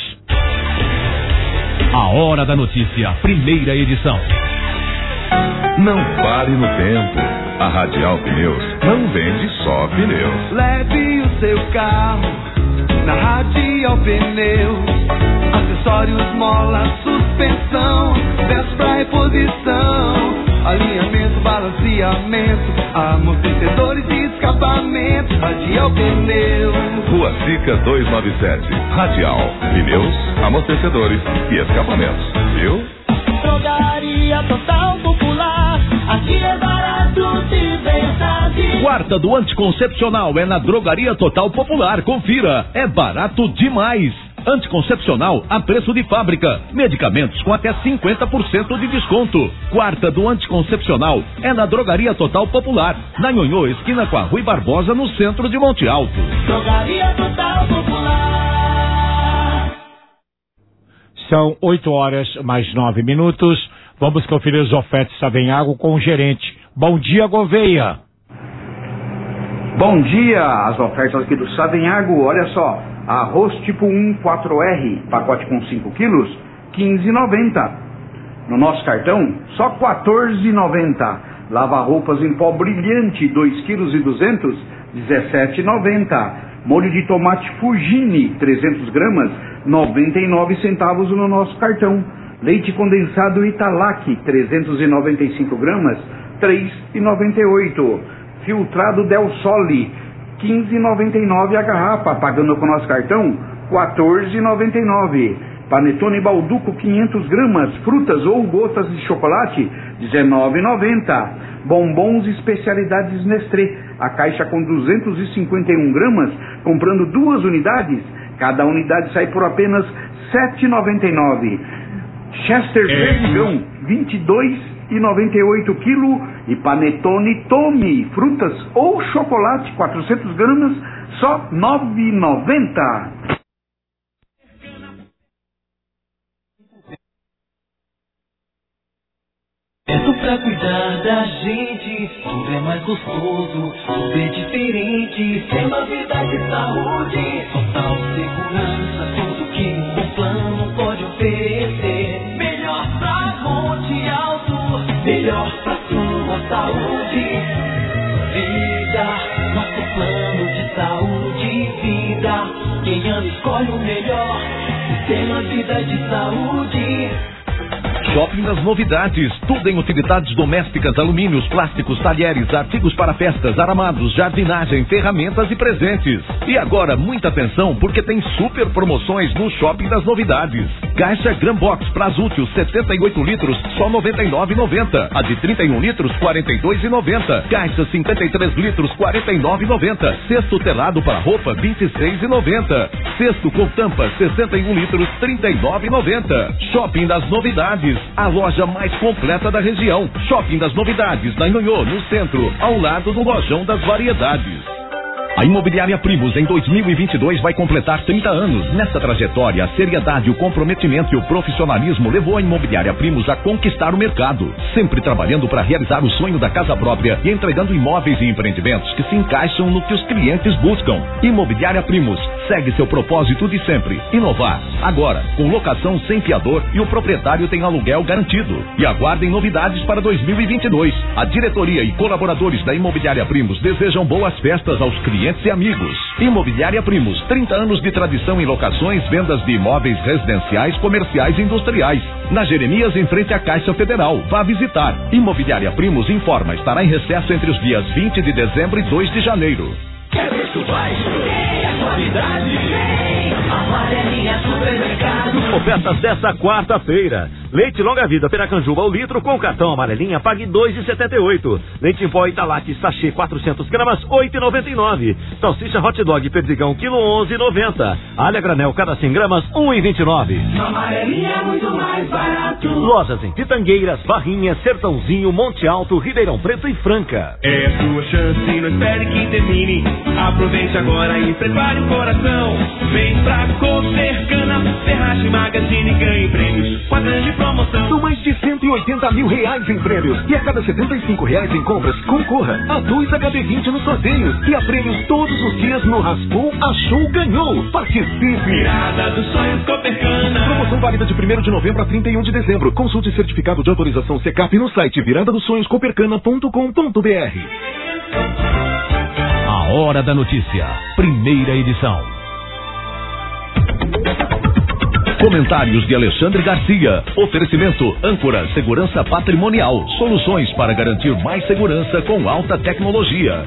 A Hora da Notícia, primeira edição. Não pare no tempo. A Radial Pneus não vende só pneus. Leve o seu carro na Radial Pneus. Acessórios, mola, suspensão, peças pra reposição. alinhamento, balanceamento, amortecedores e escapamento, Radial Pneus. Rua Sica duzentos e noventa e sete. Radial, pneus, amortecedores e escapamentos. Viu? Drogaria Total Popular, aqui é barato de verdade. Quarta do anticoncepcional é na Drogaria Total Popular. Confira, é barato demais. Anticoncepcional a preço de fábrica. Medicamentos com até cinquenta por cento de desconto. Quarta do anticoncepcional é na Drogaria Total Popular, na Nhonhô, esquina com a Rui Barbosa, no centro de Monte Alto. Drogaria Total Popular. São oito horas mais nove minutos. Vamos conferir as ofertas Savenhago com o gerente. Bom dia, Gouveia. Bom dia, as ofertas aqui do Savenhago, olha só. Arroz tipo um quatro R, pacote com cinco quilos, quinze reais e noventa centavos. No nosso cartão, só quatorze reais e noventa centavos. Lava-roupas em pó brilhante, dois quilos e duzentos, dezessete reais e noventa centavos. Molho de tomate Fugini, trezentos gramas, noventa e nove centavos no nosso cartão. Leite condensado Italac, trezentos e noventa e cinco gramas, três reais e noventa e oito centavos. Filtrado Del Sole, quinze reais e noventa e nove centavos a garrafa, pagando com nosso cartão, quatorze reais e noventa e nove centavos. Panetone Balduco, quinhentas gramas, frutas ou gotas de chocolate, dezenove reais e noventa centavos. Bombons Especialidades Nestlé, a caixa com duzentos e cinquenta e um gramas, comprando duas unidades, cada unidade sai por apenas sete reais e noventa e nove centavos. Chester Verdigão, vinte e dois reais e noventa e oito quilo, e Panetone Tome, frutas ou chocolate, quatrocentas gramas, só nove reais e noventa centavos. Pra cuidar da gente, tudo é mais gostoso, tudo é diferente. Tem uma vida de saúde, total segurança, tudo que um bom plano pode oferecer. Melhor pra Monte Alto, melhor pra sua saúde. Vida, nosso plano de saúde e vida. Quem ama escolhe o melhor, sistema Vida de Saúde. Shopping das Novidades, tudo em utilidades domésticas, alumínios, plásticos, talheres, artigos para festas, aramados, jardinagem, ferramentas e presentes. E agora, muita atenção, porque tem super promoções no Shopping das Novidades. Caixa Gran Box Prazútil, setenta e oito litros, só noventa e nove reais e noventa centavos. A de trinta e um litros, quarenta e dois reais e noventa centavos. Caixa cinquenta e três litros, quarenta e nove reais e noventa centavos. Cesto telado para roupa, vinte e seis reais e noventa centavos. Cesto com tampa, sessenta e um litros, trinta e nove reais e noventa centavos. Shopping das Novidades, a loja mais completa da região. Shopping das Novidades, na Nhonhô, no centro, ao lado do Lojão das Variedades. A Imobiliária Primos em dois mil e vinte e dois vai completar trinta anos. Nessa trajetória, a seriedade, o comprometimento e o profissionalismo levou a Imobiliária Primos a conquistar o mercado, sempre trabalhando para realizar o sonho da casa própria e entregando imóveis e empreendimentos que se encaixam no que os clientes buscam. Imobiliária Primos segue seu propósito de sempre, inovar. Agora, com locação sem fiador e o proprietário tem aluguel garantido. E aguardem novidades para dois mil e vinte e dois. A diretoria e colaboradores da Imobiliária Primos desejam boas festas aos clientes e amigos. Imobiliária Primos, trinta anos de tradição em locações, vendas de imóveis residenciais, comerciais e industriais. Na Jeremias, em frente à Caixa Federal. Vá visitar. Imobiliária Primos informa, estará em recesso entre os dias vinte de dezembro e dois de janeiro. Quer preço baixo? Tem a qualidade? Tem. Amarelinha Supermercado. Ofertas dessa quarta-feira. Leite longa vida Piracanjuba ao litro com cartão Amarelinha, pague dois reais e setenta e oito centavos. Leite em pó Italac sachê quatrocentas gramas, oito reais e noventa e nove centavos. Salsicha hot dog Perdigão quilo onze reais e noventa centavos. Alha granel cada cem gramas, um real e vinte e nove centavos. Amarelinha é muito mais barato. Lojas em Pitangueiras, Barrinha, Sertãozinho, Monte Alto, Ribeirão Preto e Franca. É a sua chance, não espere que termine. Aproveite agora e prepare o coração. Vem pra Copercana, Ferragem Magazine e ganhe prêmios com a grande promoção. São mais de cento e oitenta mil reais em prêmios. E a cada setenta e cinco reais em compras, concorra a dois H B vinte nos sorteios. E a prêmios todos os dias no Raspou, Achou, Ganhou. Participe! Virada dos sonhos Copercana. Promoção válida de primeiro de novembro a trinta e um de dezembro. Consulte certificado de autorização Secap no site virada dos sonhos copercana ponto com ponto br. A Hora da Notícia, primeira edição. Comentários de Alexandre Garcia. Oferecimento âncora segurança patrimonial. Soluções para garantir mais segurança com alta tecnologia.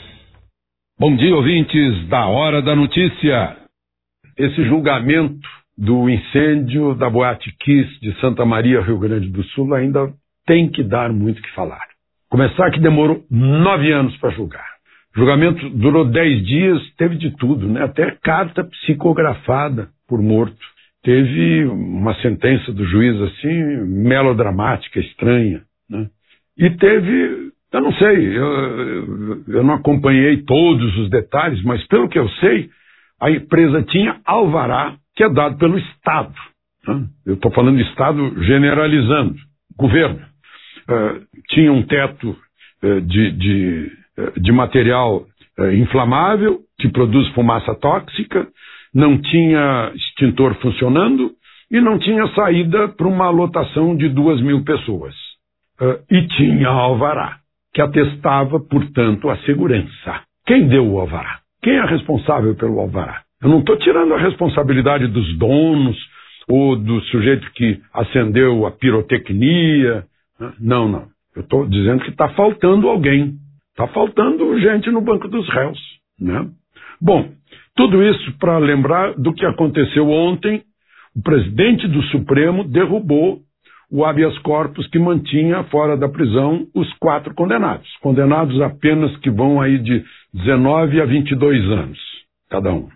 Bom dia, ouvintes da Hora da Notícia. Esse julgamento do incêndio da Boate Kiss de Santa Maria, Rio Grande do Sul, ainda tem que dar muito o que falar. Começar que demorou nove anos para julgar. O julgamento durou dez dias, teve de tudo, né? Até carta psicografada por morto. Teve uma sentença do juiz assim, melodramática, estranha, né? E teve, eu não sei, eu, eu não acompanhei todos os detalhes, mas pelo que eu sei, a empresa tinha alvará que é dado pelo Estado, né? Eu estou falando de Estado generalizando, governo. Uh, tinha um teto uh, de, de, uh, de material uh, inflamável que produz fumaça tóxica, não tinha extintor funcionando e não tinha saída para uma lotação de duas mil pessoas. Uh, e tinha alvará, que atestava, portanto, a segurança. Quem deu o alvará? Quem é responsável pelo alvará? Eu não estou tirando a responsabilidade dos donos ou do sujeito que acendeu a pirotecnia. Não, não. Eu estou dizendo que está faltando alguém. Está faltando gente no banco dos réus, né? Bom, tudo isso para lembrar do que aconteceu ontem. O presidente do Supremo derrubou o habeas corpus que mantinha fora da prisão os quatro condenados. Condenados apenas que vão aí de dezenove a vinte e dois anos, cada um.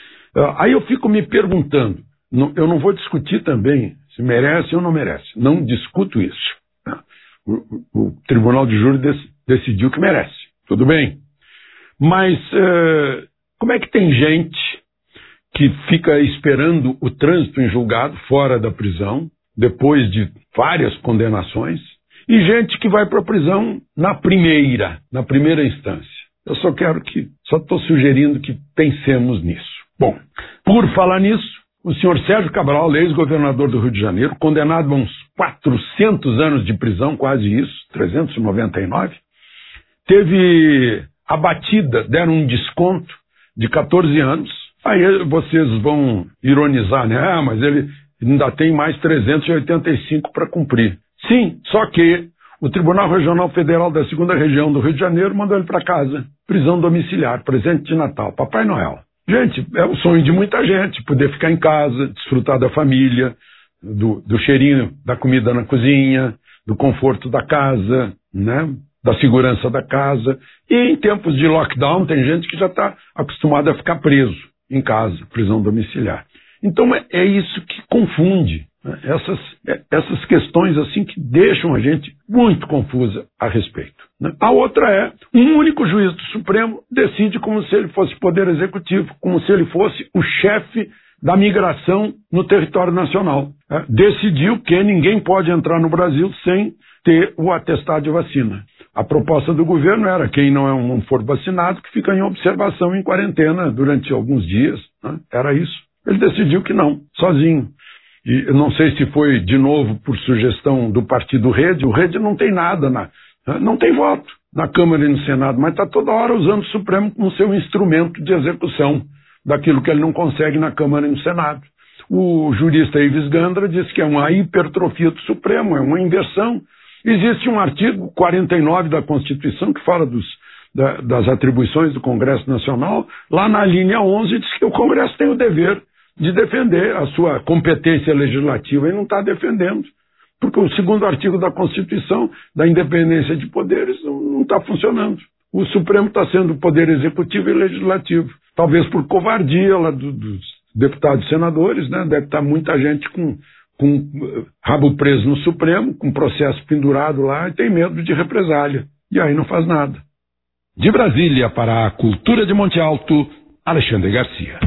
Aí eu fico me perguntando, eu não vou discutir também se merece ou não merece. Não discuto isso. O, o Tribunal de Júri dec, decidiu que merece, tudo bem. Mas uh, como é que tem gente que fica esperando o trânsito em julgado fora da prisão, depois de várias condenações, e gente que vai para a prisão na primeira, na primeira instância? Eu só quero que, só estou sugerindo que pensemos nisso. Bom, por falar nisso, o senhor Sérgio Cabral, ex-governador do Rio de Janeiro, condenado a uns quatrocentos anos de prisão, quase isso, trezentos e noventa e nove, teve abatida, deram um desconto de quatorze anos. Aí vocês vão ironizar, né? Ah, mas ele ainda tem mais trezentos e oitenta e cinco para cumprir. Sim, só que o Tribunal Regional Federal da segunda Região do Rio de Janeiro mandou ele para casa. Prisão domiciliar, presente de Natal, Papai Noel. Gente, é o sonho de muita gente, poder ficar em casa, desfrutar da família, do, do cheirinho da comida na cozinha, do conforto da casa, né? Da segurança da casa. E em tempos de lockdown, tem gente que já está acostumada a ficar preso em casa, prisão domiciliar. Então é, é isso que confunde, né? Essas, é, essas questões assim que deixam a gente muito confusa a respeito, né? A outra é, um único juiz do Supremo decide como se ele fosse poder executivo, como se ele fosse o chefe da migração no território nacional, né? Decidiu que ninguém pode entrar no Brasil sem ter o atestado de vacina. A proposta do governo era quem não, não for vacinado que fica em observação, em quarentena durante alguns dias, né? Era isso. Ele decidiu que não, sozinho. E eu não sei se foi, de novo, por sugestão do partido Rede. O Rede não tem nada, na, não tem voto na Câmara e no Senado, mas está toda hora usando o Supremo como seu instrumento de execução daquilo que ele não consegue na Câmara e no Senado. O jurista Ives Gandra disse que é uma hipertrofia do Supremo, é uma inversão. Existe um artigo quarenta e nove da Constituição que fala dos, da, das atribuições do Congresso Nacional. Lá na linha onze diz que o Congresso tem o dever de defender a sua competência legislativa e não está defendendo, porque o segundo artigo da Constituição, da independência de poderes, não está funcionando. O Supremo está sendo poder executivo e legislativo, talvez por covardia lá do, dos deputados e senadores, né? Deve estar muita gente com, com rabo preso no Supremo, com processo pendurado lá e tem medo de represália, e aí não faz nada. De Brasília para a Cultura de Monte Alto, Alexandre Garcia.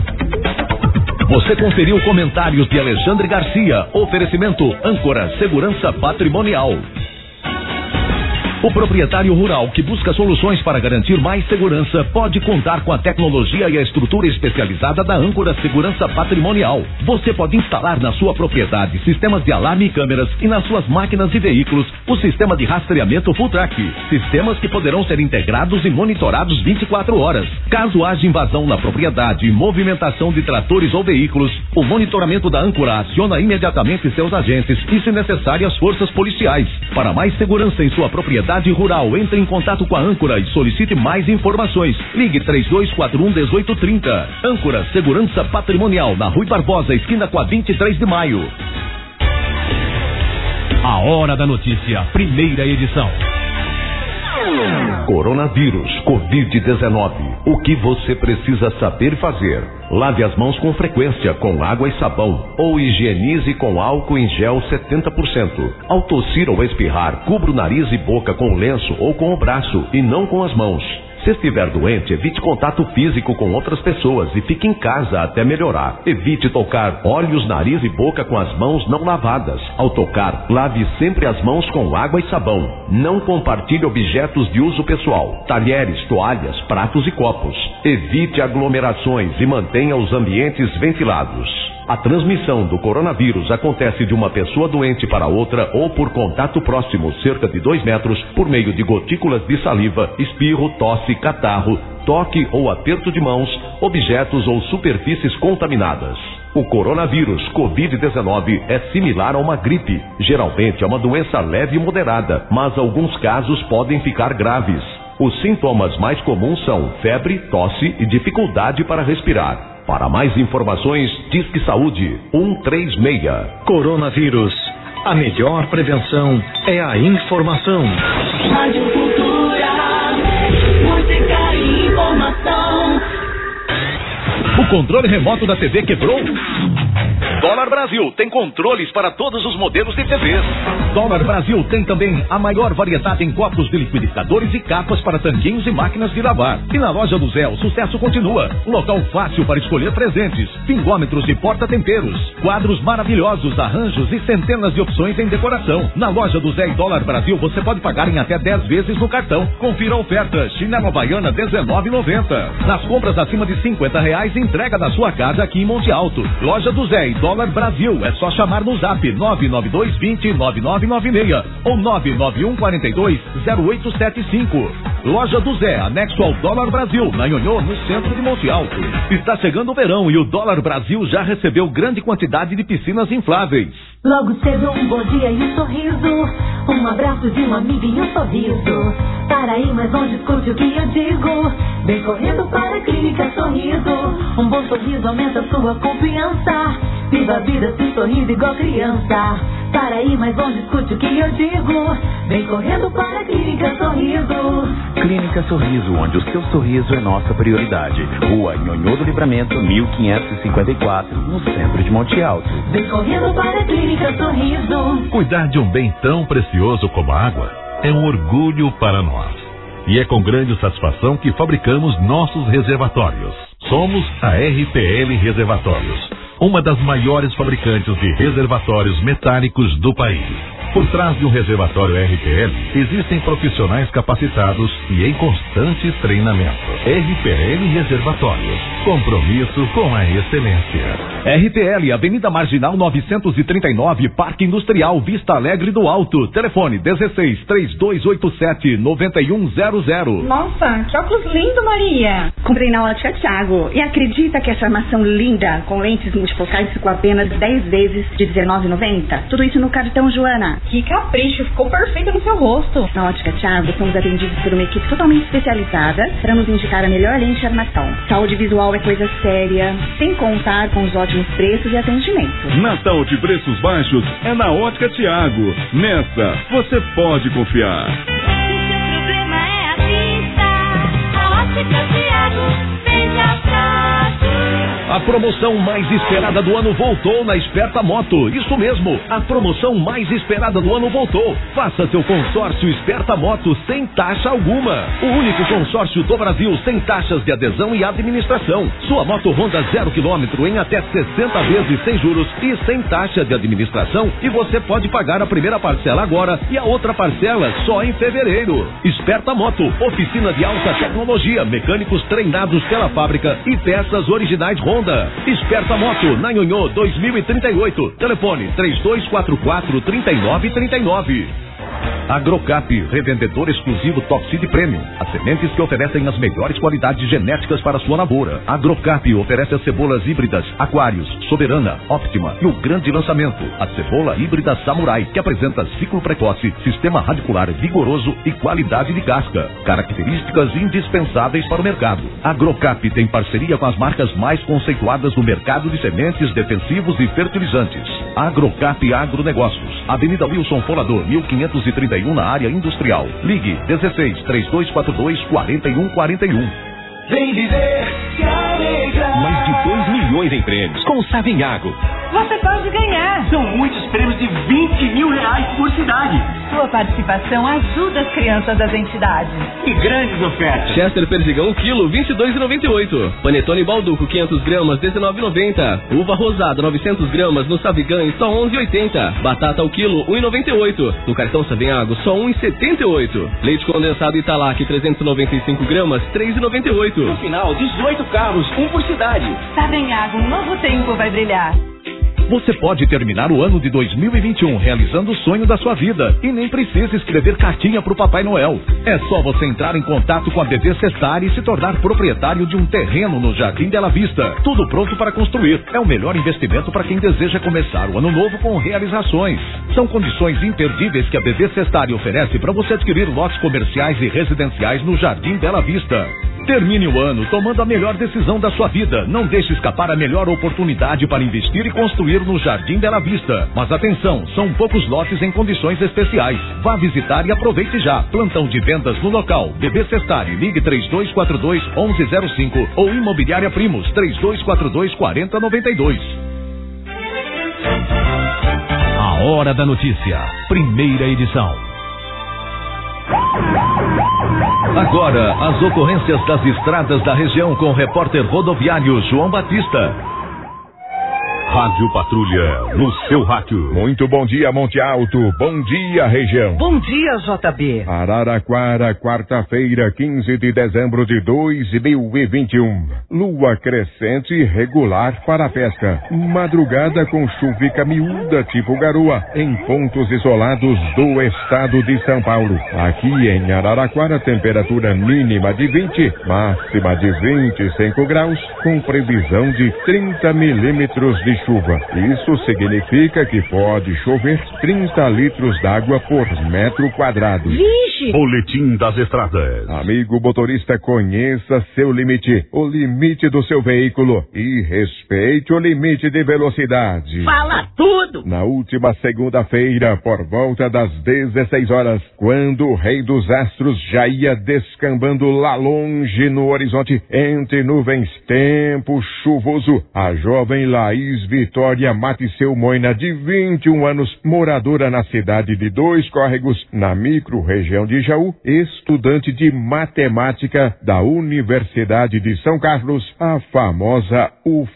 Você conferiu comentários de Alexandre Garcia. Oferecimento âncora segurança patrimonial. O proprietário rural que busca soluções para garantir mais segurança pode contar com a tecnologia e a estrutura especializada da Âncora Segurança Patrimonial. Você pode instalar na sua propriedade sistemas de alarme e câmeras e nas suas máquinas e veículos o sistema de rastreamento Full Track. Sistemas que poderão ser integrados e monitorados vinte e quatro horas. Caso haja invasão na propriedade e movimentação de tratores ou veículos, o monitoramento da Âncora aciona imediatamente seus agentes e, se necessário, as forças policiais. Para mais segurança em sua propriedade rural, entre em contato com a Âncora e solicite mais informações. Ligue três dois quatro um, um oito três zero. Âncora Segurança Patrimonial, na Rui Barbosa, esquina com a vinte e três de maio. A Hora da Notícia, primeira edição. Coronavírus, covid dezenove. O que você precisa saber fazer? Lave as mãos com frequência com água e sabão ou higienize com álcool em gel setenta por cento. Ao tossir ou espirrar, cubra o nariz e boca com o lenço ou com o braço e não com as mãos. Se estiver doente, evite contato físico com outras pessoas e fique em casa até melhorar. Evite tocar olhos, nariz e boca com as mãos não lavadas. Ao tocar, lave sempre as mãos com água e sabão. Não compartilhe objetos de uso pessoal, talheres, toalhas, pratos e copos. Evite aglomerações e mantenha os ambientes ventilados. A transmissão do coronavírus acontece de uma pessoa doente para outra ou por contato próximo, cerca de dois metros, por meio de gotículas de saliva, espirro, tosse, catarro, toque ou aperto de mãos, objetos ou superfícies contaminadas. O coronavírus covid dezenove é similar a uma gripe. Geralmente é uma doença leve e moderada, mas alguns casos podem ficar graves. Os sintomas mais comuns são febre, tosse e dificuldade para respirar. Para mais informações, Disque Saúde um três seis. Coronavírus. A melhor prevenção é a informação. Rádio Cultura, música e informação. O controle remoto da T V quebrou? Dólar Brasil tem controles para todos os modelos de T Vs. Dólar Brasil tem também a maior variedade em copos de liquidificadores e capas para tanquinhos e máquinas de lavar. E na loja do Zé, o sucesso continua. Um local fácil para escolher presentes, pingômetros e porta-temperos, quadros maravilhosos, arranjos e centenas de opções em decoração. Na loja do Zé e Dólar Brasil, você pode pagar em até dez vezes no cartão. Confira a oferta. Chinelo Havaiana dezenove reais e noventa centavos. Nas compras acima de cinquenta reais, entrega da sua casa aqui em Monte Alto. Loja do Zé e Dólar Brasil. É só chamar no zap nove nove dois dois zero nove nove nove seis ou nove nove um quatro dois zero oito sete cinco. Loja do Zé, anexo ao Dólar Brasil, na Nhonhô, no centro de Monte Alto. Está chegando o verão e o Dólar Brasil já recebeu grande quantidade de piscinas infláveis. Logo cedo um bom dia e um sorriso, um abraço de uma amiga e um sorriso. Para ir mais longe, escute o que eu digo. Vem correndo para a Clínica Sorriso. Um bom sorriso aumenta sua confiança. Viva a vida se sorrindo igual criança. Para ir mais longe, escute o que eu digo. Vem correndo para a Clínica Sorriso. Clínica Sorriso, onde o seu sorriso é nossa prioridade. Rua Nhonhô do Livramento, mil quinhentos e cinquenta e quatro, no centro de Monte Alto. Vem correndo para a Clínica Sorriso. Cuidar de um bem tão precioso como a água é um orgulho para nós. E é com grande satisfação que fabricamos nossos reservatórios. Somos a R P L Reservatórios, uma das maiores fabricantes de reservatórios metálicos do país. Por trás de um reservatório R P L, existem profissionais capacitados e em constante treinamento. R P L Reservatórios, compromisso com a excelência. R P L, Avenida Marginal novecentos e trinta e nove, Parque Industrial, Vista Alegre do Alto. Telefone dezesseis, três dois oito sete, nove um zero zero. Nossa, que óculos lindo, Maria! Comprei na Ótica Thiago e acredita que essa armação linda com lentes multifocais ficou apenas dez vezes de dezenove reais e noventa centavos? Tudo isso no cartão Joana. Que capricho, ficou perfeito no seu rosto. Na Ótica Thiago, somos atendidos por uma equipe totalmente especializada para nos indicar a melhor lente de armação. Saúde visual é coisa séria, sem contar com os ótimos preços e atendimento. Natal de preços baixos é na Ótica Thiago. Nessa, você pode confiar. O problema é a vista. A Ótica Thiago vem de atrás. A promoção mais esperada do ano voltou na Esperta Moto. Isso mesmo, a promoção mais esperada do ano voltou. Faça seu consórcio Esperta Moto sem taxa alguma. O único consórcio do Brasil sem taxas de adesão e administração. Sua moto Honda zero quilômetro em até sessenta vezes sem juros e sem taxa de administração, e você pode pagar a primeira parcela agora e a outra parcela só em fevereiro. Esperta Moto, oficina de alta tecnologia, mecânicos treinados pela fábrica e peças originais Honda. Esperta Moto, na Nhonhô dois mil e trinta e oito. Telefone três dois quatro quatro, três nove três nove. Agrocap, revendedor exclusivo Top Seed Premium. As sementes que oferecem as melhores qualidades genéticas para sua lavoura. Agrocap oferece as cebolas híbridas Aquários, Soberana, Optima e o grande lançamento, a cebola híbrida Samurai, que apresenta ciclo precoce, sistema radicular vigoroso e qualidade de casca. Características indispensáveis para o mercado. Agrocap tem parceria com as marcas mais conceituadas no mercado de sementes, defensivos e fertilizantes. Agrocap Agronegócios, Avenida Wilson Folador, mil quinhentos e trinta e um, na área industrial. Ligue dezesseis, três dois quatro dois, quatro um quatro um. Vem viver, se alegrar. Mais de dois milhões em prêmios com o Savenhago. Você pode ganhar. São muitos prêmios de vinte mil reais por cidade. Sua participação ajuda as crianças das entidades. E grandes ofertas. Chester Perdigão, quilo, vinte e dois reais e noventa e oito centavos. Panetone Balduco, quinhentas gramas, dezenove reais e noventa centavos. Uva rosada, novecentas gramas, no Savigan, só onze reais e oitenta centavos. Batata ao quilo, um real e noventa e oito centavos. No cartão Savenhago, só um real e setenta e oito centavos. Leite condensado Italac, trezentas e noventa e cinco gramas, três reais e noventa e oito centavos. No final, dezoito carros, um por cidade. Savenhago, um novo tempo vai brilhar. Você pode terminar o ano de dois mil e vinte e um realizando o sonho da sua vida e nem precisa escrever cartinha pro Papai Noel. É só você entrar em contato com a B V Cestar e se tornar proprietário de um terreno no Jardim Bela Vista. Tudo pronto para construir. É o melhor investimento para quem deseja começar o ano novo com realizações. São condições imperdíveis que a B V Cestar oferece para você adquirir lotes comerciais e residenciais no Jardim Bela Vista. Termine o ano tomando a melhor decisão da sua vida. Não deixe escapar a melhor oportunidade para investir e construir no Jardim Bela Vista. Mas atenção, são poucos lotes em condições especiais. Vá visitar e aproveite já. Plantão de vendas no local. B V Cestari, ligue três dois quatro dois, onze zero cinco ou Imobiliária Primos, três dois quatro dois, quatro zero nove dois. A Hora da Notícia, primeira edição. Agora, as ocorrências das estradas da região com o repórter rodoviário João Batista. Rádio Patrulha, no seu rádio. Muito bom dia, Monte Alto. Bom dia, região. Bom dia, J B. Araraquara, quarta-feira, quinze de dezembro de dois mil e vinte e um. Lua crescente regular para a festa. Madrugada com chuvica miúda tipo garoa em pontos isolados do estado de São Paulo. Aqui em Araraquara, temperatura mínima de vinte, máxima de vinte e cinco graus, com previsão de trinta milímetros de chuva. Isso significa que pode chover trinta litros d'água por metro quadrado. Vixe! Boletim das estradas. Amigo motorista, conheça seu limite, o limite do seu veículo e respeite o limite de velocidade. Fala tudo! Na última segunda-feira, por volta das dezesseis horas, quando o rei dos astros já ia descambando lá longe no horizonte, entre nuvens, tempo chuvoso, a jovem Laís Vitória Matisseu Moina, de vinte e um anos, moradora na cidade de Dois Córregos, na micro-região de Jaú, estudante de matemática da Universidade de São Carlos, a famosa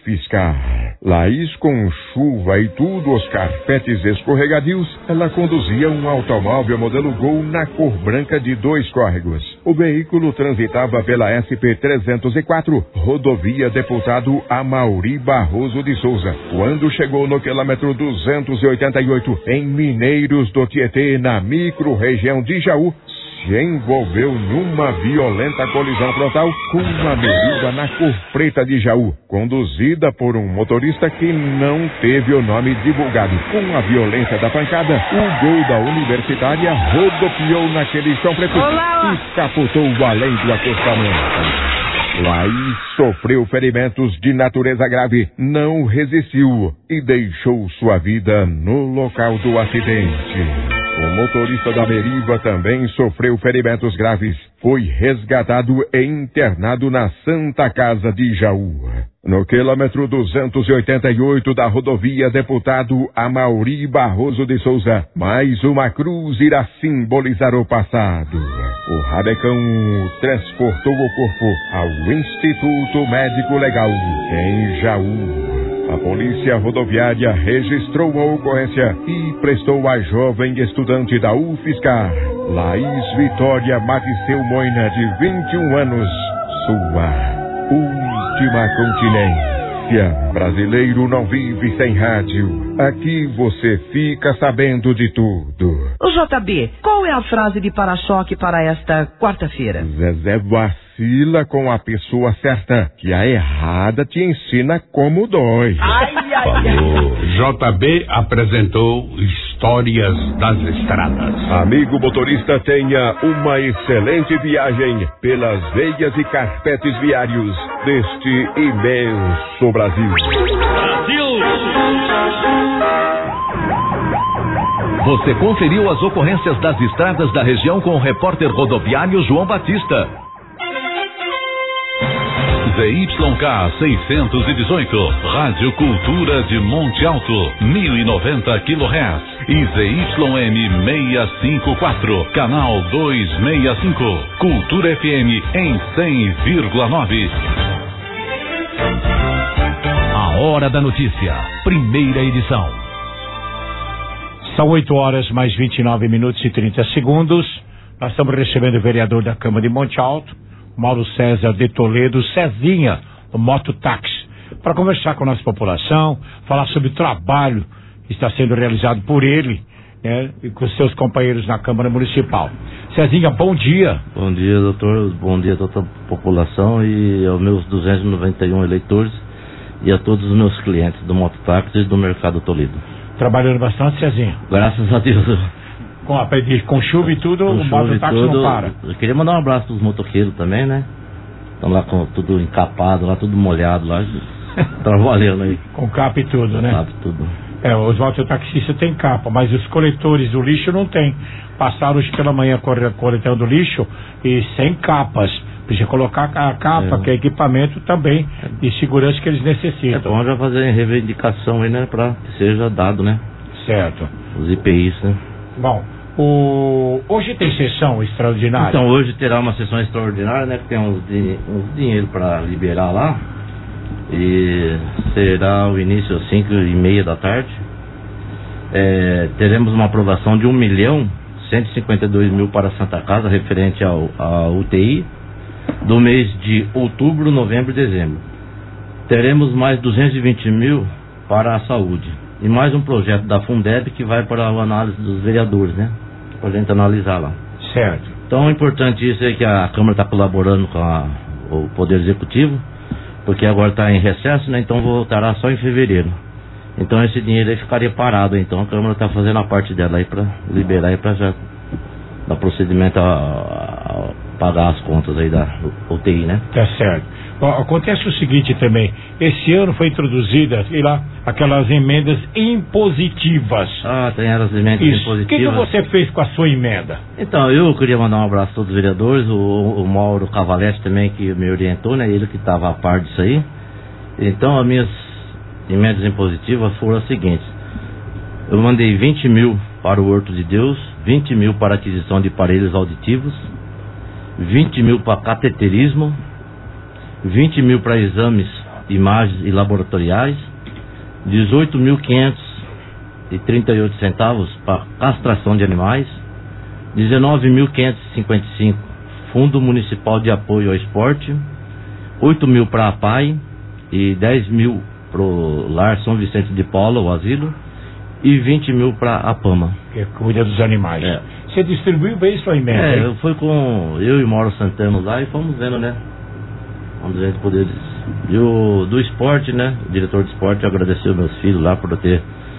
UFSCar. Laís, com chuva e tudo, os carpetes escorregadios, ela conduzia um automóvel modelo Gol na cor branca de Dois Córregos. O veículo transitava pela S P trezentos e quatro, rodovia Deputado Amauri Barroso de Souza, quando chegou no quilômetro duzentos e oitenta e oito, em Mineiros do Tietê, na micro-região de Jaú, se envolveu numa violenta colisão frontal com uma medida na cor preta de Jaú, conduzida por um motorista que não teve o nome divulgado. Com a violência da pancada, o Gol da Universitária rodopiou naquele chão preto e capotou além do acostamento. Laís sofreu ferimentos de natureza grave, não resistiu e deixou sua vida no local do acidente. O motorista da Meriva também sofreu ferimentos graves. Foi resgatado e internado na Santa Casa de Jaú. No quilômetro duzentos e oitenta e oito da rodovia Deputado Amauri Barroso de Souza, mais uma cruz irá simbolizar o passado. O rabecão transportou o corpo ao Instituto Médico Legal em Jaú. A polícia rodoviária registrou a ocorrência e prestou à jovem estudante da U F S C A, Laís Vitória Matisseu Moina, de vinte e um anos, sua última continência. Brasileiro não vive sem rádio. Aqui você fica sabendo de tudo. Ô J B, qual é a frase de para-choque para esta quarta-feira? Zezé vacila com a pessoa certa, que a errada te ensina como dói. Ai, ai, Falou. J B apresentou Histórias das Estradas. Amigo motorista, tenha uma excelente viagem pelas veias e carpetes viários deste imenso Brasil. Brasil! Você conferiu as ocorrências das estradas da região com o repórter rodoviário João Batista. Z Y K seiscentos e dezoito, Rádio Cultura de Monte Alto, mil e noventa quilohertz, e Z Y M seiscentos e cinquenta e quatro, canal duzentos e sessenta e cinco, Cultura F M em cem vírgula nove. A Hora da Notícia, primeira edição. São oito horas mais vinte e nove minutos e trinta segundos. Nós estamos recebendo o vereador da Câmara de Monte Alto, Mauro César de Toledo, Cezinha, o mototáxi, para conversar com a nossa população, falar sobre o trabalho que está sendo realizado por ele, né, e com seus companheiros na Câmara Municipal. Cezinha, bom dia. Bom dia, doutor. Bom dia a toda a população e aos meus duzentos e noventa e um eleitores e a todos os meus clientes do mototáxi e do Mercado Toledo. Trabalhando bastante, Cezinha? Graças a Deus. Com, a, com chuva e tudo, com o mototáxi não para. Eu queria mandar um abraço para os motoqueiros também, né? Estão lá com tudo encapado, lá tudo molhado, lá trabalhando aí. Com capa e tudo, né? Capa e tudo. É, os mototaxistas têm capa, mas os coletores do lixo não tem. Passaram hoje pela manhã coletando lixo e sem capas. Precisa colocar a capa, é. que é equipamento também de segurança que eles necessitam. É bom já fazer reivindicação aí, né? Para que seja dado, né? Certo. Os I P Is, né? Bom, o... hoje tem sessão extraordinária? Então, hoje terá uma sessão extraordinária, né? Que tem uns, di... uns dinheiro para liberar lá. E será o início às cinco e meia da tarde. É, teremos uma aprovação de um milhão cento e cinquenta e dois mil para a Santa Casa, referente ao, ao U T I, do mês de outubro, novembro e dezembro. Teremos mais duzentos e vinte mil para a saúde. E mais um projeto da Fundeb que vai para a análise dos vereadores, né? Para a gente analisar lá. Certo. Então, é importante isso aí que a Câmara está colaborando com a, o Poder Executivo, porque agora está em recesso, né? Então voltará só em fevereiro. Então esse dinheiro aí ficaria parado. Então a Câmara está fazendo a parte dela aí para liberar e para já dar procedimento a, a pagar as contas aí da U T I, né? Tá certo. Bom, acontece o seguinte também, esse ano foi introduzida, sei lá, aquelas emendas impositivas. Ah, tem as emendas Isso. impositivas. O que, que você fez com a sua emenda? Então, eu queria mandar um abraço a todos os vereadores, o, o Mauro Cavalete também que me orientou, né? Ele que estava a par disso aí. Então, as minhas emendas impositivas foram as seguintes. Eu mandei vinte mil para o Horto de Deus, vinte mil para aquisição de aparelhos auditivos, vinte mil para cateterismo, vinte mil para exames, imagens e laboratoriais, dezoito mil quinhentos e trinta e oito centavos para castração de animais, dezenove mil quinhentos e cinquenta e cinco Fundo Municipal de Apoio ao Esporte, oito mil para a P A I e dez mil para o Lar São Vicente de Paula, o asilo, e vinte mil para a PAMA. Que cuida dos animais. É. Você distribuiu bem sua emenda? É, hein? eu fui com eu e Mauro Santana lá e fomos vendo, né? Vamos ver poder. E o do esporte, né? O diretor de esporte agradeceu meus filhos lá por eu ter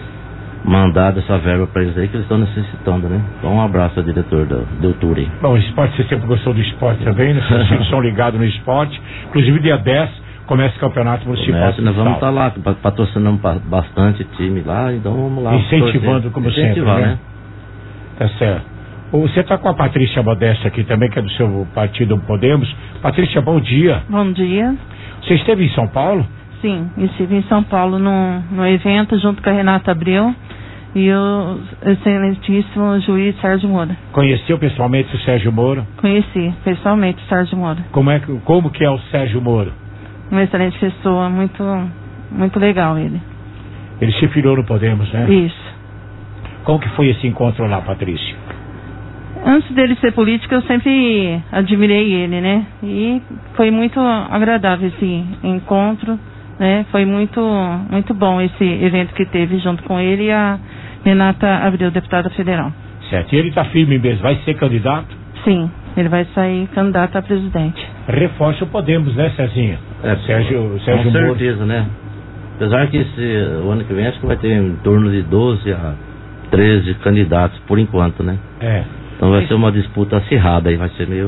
mandado essa verba para eles aí que eles estão necessitando, né? Então um abraço ao diretor do, do tour aí. Bom, o esporte, você sempre gostou do esporte também, né? Seus filhos são ligados no esporte. Inclusive dia dez começa o campeonato municipal. Começa, nós vamos estar tá lá, patrocinando bastante time lá, então vamos lá. Incentivando como Incentivar, sempre, né? né? Tá certo. Você está com a Patrícia Modesta aqui também, que é do seu partido Podemos. Patrícia, bom dia. Bom dia. Você esteve em São Paulo? Sim, estive em São Paulo no, no evento junto com a Renata Abreu e o excelentíssimo juiz Sérgio Moro. Conheceu pessoalmente o Sérgio Moro? Conheci pessoalmente o Sérgio Moro. Como, é, como que é o Sérgio Moro? Uma excelente pessoa, muito, muito legal ele. Ele se filiou no Podemos, né? Isso. Como que foi esse encontro lá, Patrícia? Antes dele ser político, eu sempre admirei ele, né? E foi muito agradável esse encontro, né? Foi muito, muito bom esse evento que teve junto com ele e a Renata Abreu, deputada federal. Certo. E ele está firme mesmo? Vai ser candidato? Sim, ele vai sair candidato a presidente. Reforça o Podemos, né, Cezinha? É, Sérgio, Sérgio com Moro. certeza, né? Apesar que esse, o ano que vem acho que vai ter em torno de doze a treze candidatos, por enquanto, né? É. Então vai ser uma disputa acirrada aí, vai ser meio...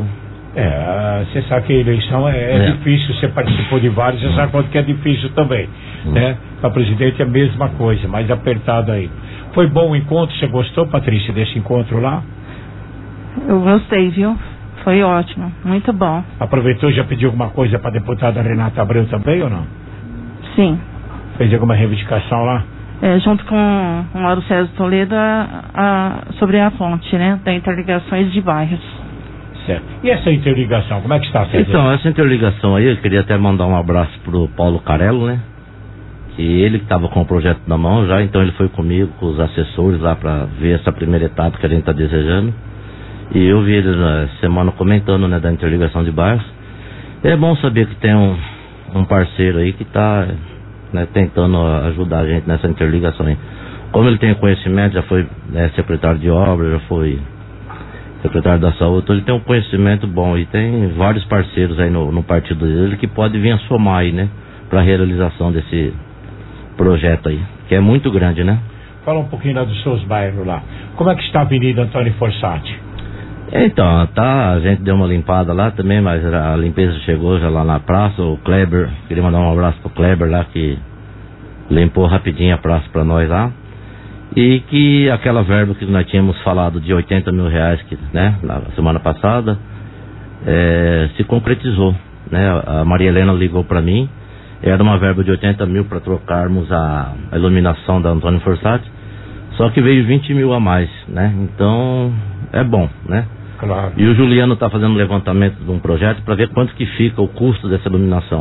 É, você sabe que a eleição é, é, é difícil, você participou de vários, você sabe quanto que é difícil também, hum. né? Para presidente é a mesma coisa, mais apertado aí. Foi bom o encontro, você gostou, Patrícia, desse encontro lá? Eu gostei, viu? Foi ótimo, muito bom. Aproveitou e já pediu alguma coisa para a deputada Renata Abreu também ou não? Sim. Fez alguma reivindicação lá? É, junto com o Mauro César Toledo a, a, sobre a fonte, né, da interligações de bairros. Certo. E essa interligação, como é que está, César? Então, essa interligação aí, eu queria até mandar um abraço pro Paulo Carello, né, que ele que estava com o projeto na mão já, então ele foi comigo, com os assessores lá para ver essa primeira etapa que a gente está desejando, e eu vi ele na semana comentando, né, da interligação de bairros. É bom saber que tem um, um parceiro aí que está... né, tentando ajudar a gente nessa interligação aí. Como ele tem conhecimento, já foi né, secretário de obras, já foi secretário da saúde, então ele tem um conhecimento bom e tem vários parceiros aí no, no partido dele que pode vir a somar aí, né, para a realização desse projeto aí, que é muito grande, né? Fala um pouquinho lá dos seus bairros lá. Como é que está a Avenida Antônio Forssati? Então, tá, a gente deu uma limpada lá também, mas a limpeza chegou já lá na praça, o Kleber, queria mandar um abraço pro Kleber lá, que limpou rapidinho a praça pra nós lá, e que aquela verba que nós tínhamos falado de oitenta mil reais, que, né, na semana passada, é, se concretizou, né, a Maria Helena ligou pra mim, era uma verba de oitenta mil para trocarmos a, a iluminação da Antônio Forssati, só que veio vinte mil a mais, né, então é bom, né. Claro. E o Juliano está fazendo um levantamento de um projeto para ver quanto que fica o custo dessa iluminação.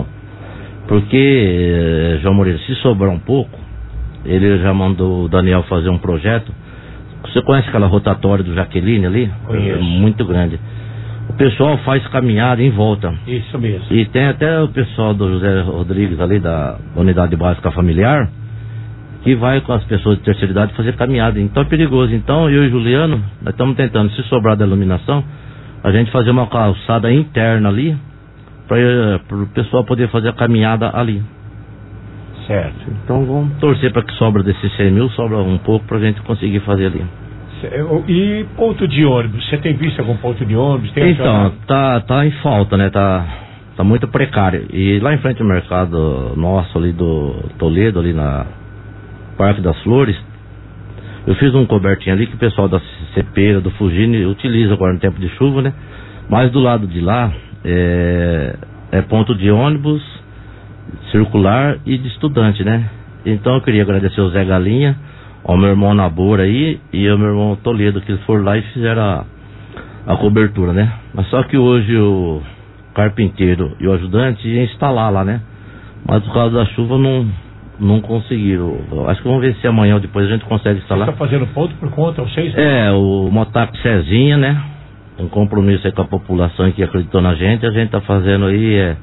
Porque, João Moreira, se sobrar um pouco, ele já mandou o Daniel fazer um projeto. Você conhece aquela rotatória do Jaqueline ali? Conheço. É muito grande. O pessoal faz caminhada em volta. Isso mesmo. E tem até o pessoal do José Rodrigues ali, da Unidade Básica Familiar, que vai com as pessoas de terceira idade fazer caminhada. Então é perigoso. Então eu e o Juliano, nós estamos tentando, se sobrar da iluminação, a gente fazer uma calçada interna ali, para o pessoal poder fazer a caminhada ali. Certo. Então vamos torcer para que sobra desses cem mil, sobra um pouco para a gente conseguir fazer ali. E ponto de ônibus, você tem visto algum ponto de ônibus? Tem então, tá, tá em falta, né? Tá, tá muito precário. E lá em frente ao mercado nosso ali do Toledo, ali na Parque das Flores, eu fiz um cobertinho ali que o pessoal da Cepeira, do Fugine, utiliza agora no tempo de chuva, né? Mas do lado de lá é, é ponto de ônibus circular e de estudante, né? Então eu queria agradecer ao Zé Galinha, ao meu irmão Nabor aí e ao meu irmão Toledo, que eles foram lá e fizeram a, a cobertura, né? Mas só que hoje o carpinteiro e o ajudante iam instalar lá, né? Mas por causa da chuva não, não conseguiram. Acho que vamos ver se amanhã ou depois a gente consegue instalar. Você está fazendo ponto por conta, vocês? É, o Motac Cezinha, né? Um compromisso aí com a população que acreditou na gente, a gente está fazendo aí é,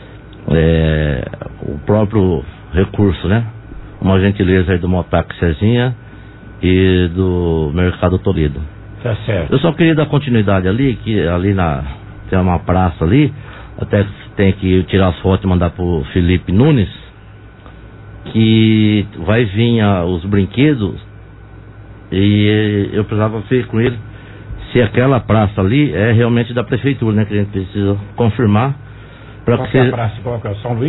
é, o próprio recurso, né? Uma gentileza aí do Motac Cezinha e do Mercado Toledo. Tá certo. Eu só queria dar continuidade ali, que ali na tem uma praça ali, até tem que tirar as fotos e mandar pro Felipe Nunes, que vai vir a, os brinquedos, e eu precisava ver com ele se aquela praça ali é realmente da prefeitura, né? Que a gente precisa confirmar. Qual que é a praça? Qual que é? São Luís?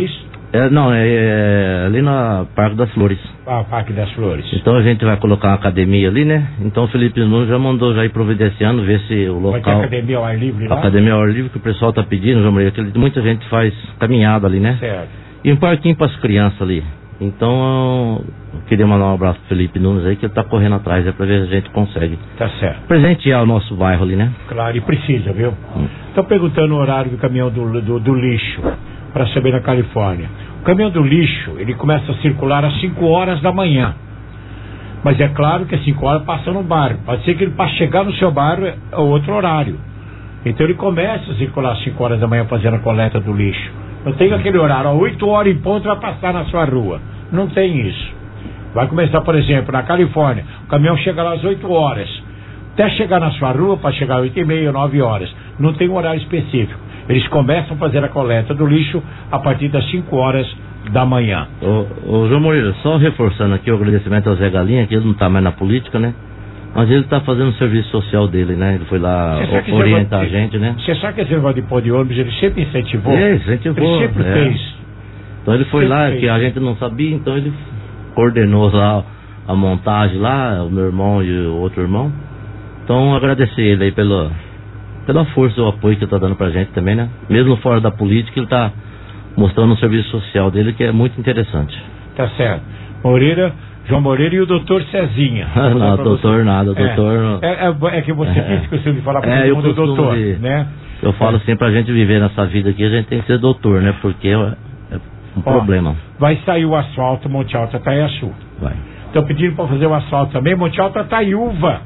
É, não, é, é ali na Parque das Flores. Ah, Parque das Flores. Então a gente vai colocar uma academia ali, né? Então o Felipe Nunes já mandou já ir providenciando, ver se o local... Vai ter academia ao ar livre lá? Academia ao ar livre que o pessoal tá pedindo, João Maria, que muita gente faz caminhada ali, né? Certo. E um parquinho para as crianças ali. Então eu queria mandar um abraço pro Felipe Nunes aí, que ele tá correndo atrás, é pra ver se a gente consegue. Tá certo. Presentear o nosso bairro ali, né? Claro, e precisa, viu? Estão hum. perguntando o horário do caminhão do, do, do lixo, para saber na Califórnia. O caminhão do lixo, ele começa a circular às cinco horas da manhã. Mas é claro que às cinco horas passa no bairro. Pode ser que ele, para chegar no seu bairro, é outro horário. Então ele começa a circular às cinco horas da manhã fazendo a coleta do lixo. Não tem aquele horário, às oito horas em ponto vai passar na sua rua. Não tem isso. Vai começar, por exemplo, na Califórnia, o caminhão chega lá às oito horas. Até chegar na sua rua, para chegar às oito e meia, nove horas. Não tem um horário específico. Eles começam a fazer a coleta do lixo a partir das cinco horas da manhã. Ô, ô João Moreira, só reforçando aqui o agradecimento ao Zé Galinha, que ele não está mais na política, né? Mas ele está fazendo o serviço social dele, né? Ele foi lá o, orientar a gente, né? Você sabe que esse negócio de pôr de ônibus, ele sempre incentivou? É, incentivou. Ele sempre é. fez. Então ele foi sempre lá, fez. Que a gente não sabia, então ele coordenou lá a montagem lá, o meu irmão e o outro irmão. Então agradecer ele aí pelo... pela força e o apoio que ele está dando pra gente também, né? Mesmo fora da política, ele está mostrando o serviço social dele, que é muito interessante. Tá certo. Moreira, João Moreira e o doutor Cezinha. Não, doutor você. Nada, doutor... É, é, é que você é, disse que eu sempre falar pra é, todo mundo doutor, de, né? Eu falo é. assim, pra gente viver nessa vida aqui, a gente tem que ser doutor, né? Porque é, é um Ó, problema. Vai sair o asfalto Monte Alto Ataiaçu. Vai. Estão pedindo pra fazer o asfalto também, Monte Alto Ataiúva.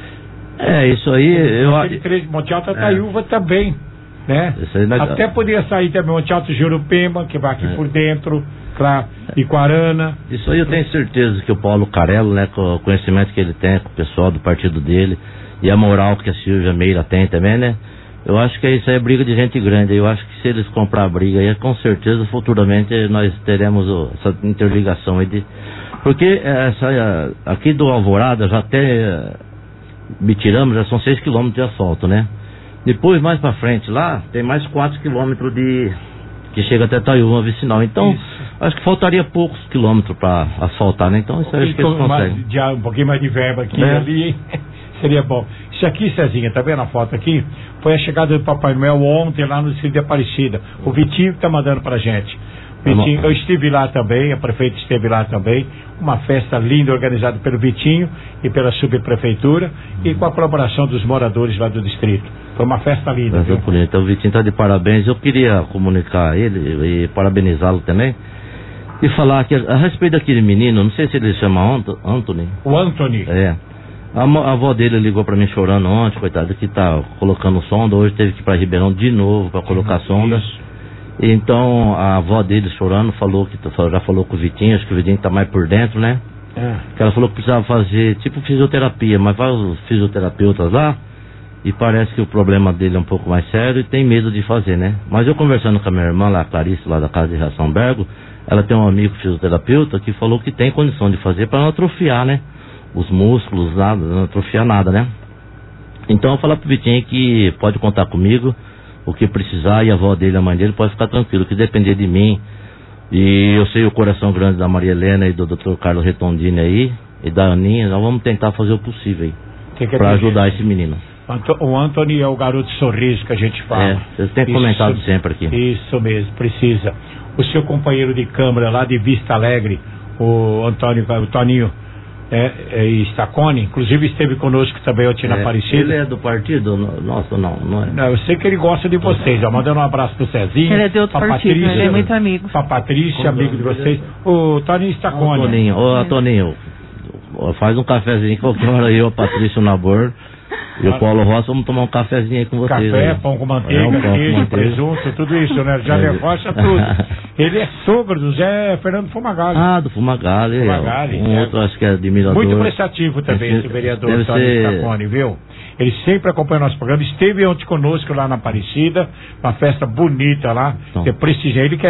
É, isso aí... eu Monte Alto Ataiúva é. também, né? Nós... Até poderia sair também Monte Alto Jurupema, que vai aqui é. por dentro, claro, Iquarana. Isso aí eu tenho certeza que o Paulo Carello, né, com o conhecimento que ele tem com o pessoal do partido dele, e a moral que a Silvia Meira tem também, né? Eu acho que isso aí é briga de gente grande. Eu acho que se eles comprar a briga aí, com certeza, futuramente, nós teremos o, essa interligação aí de... Porque essa, aqui do Alvorada já até... Bitirama já são seis quilômetros de asfalto, né? Depois, mais pra frente lá, tem mais quatro quilômetros de... que chega até Itaiúva, vicinal. Então, isso. Acho que faltaria poucos quilômetros pra asfaltar, né? Então, isso aí acho que eles conseguem. De, um pouquinho mais de verba aqui é. ali, seria bom. Isso aqui, Cezinha, tá vendo a foto aqui? Foi a chegada do Papai Noel ontem lá no distrito de Aparecida. O Vitinho que tá mandando pra gente. Vitinho, eu estive lá também, a prefeita esteve lá também, uma festa linda organizada pelo Vitinho e pela subprefeitura e com a colaboração dos moradores lá do distrito. Foi uma festa linda. Viu? Então o Vitinho está de parabéns. Eu queria comunicar ele e parabenizá-lo também e falar que a respeito daquele menino, não sei se ele chama Anthony. O Anthony? É. A, a avó dele ligou para mim chorando ontem, coitado, que tá colocando sonda, hoje teve que ir para Ribeirão de novo para colocar uhum, sonda. Isso. Então a avó dele chorando falou que já falou com o Vitinho, acho que o Vitinho tá mais por dentro, né? É. Que ela falou que precisava fazer tipo fisioterapia, mas vai os fisioterapeutas lá e parece que o problema dele é um pouco mais sério e tem medo de fazer, né? Mas eu conversando com a minha irmã lá, a Clarice, lá da casa de Raçãobergo, ela tem um amigo fisioterapeuta que falou que tem condição de fazer para não atrofiar, né? Os músculos, nada, não atrofiar nada, né? Então eu vou falar pro Vitinho que pode contar comigo. O que precisar, e a avó dele, a mãe dele, pode ficar tranquilo, que depender de mim. E eu sei o coração grande da Maria Helena e do doutor Carlos Retondini aí, e da Aninha, nós vamos tentar fazer o possível aí, para ajudar esse menino. O Anthony é o garoto sorriso que a gente fala. É, vocês têm comentado sempre aqui. Isso mesmo, precisa. O seu companheiro de câmara lá de Vista Alegre, o Antônio, o Toninho, É, é, Staconi, inclusive esteve conosco também ontem na é, Aparecida. Ele é do partido? Nossa, não, não é. Não, eu sei que ele gosta de vocês, ó, mandando um abraço pro Cezinho. Ele é de outro partido, Patrícia, ele é muito amigo. Pra Patrícia, Como amigo de vocês. O Toninho Staconi. Ô, Toninho, ô, Toninho, faz um cafezinho qualquer hora aí, o Patrício Nabor e o Paulo Rossi, vamos tomar um cafezinho aí com vocês. Café, aí. pão com manteiga, é, um pão queijo, com manteiga. Presunto, tudo isso, né? Já negócio tudo. Ele é sogro do Zé Fernando Fumagalli. Ah, do Fumagalli. Fumagalli. Um é. outro, acho que é admirador. Muito prestativo também, esse vereador Tony Staconi, viu? Ele sempre acompanha nosso programa. Esteve ontem conosco lá na Aparecida, uma festa bonita lá. Então. Você prestigia ele, que é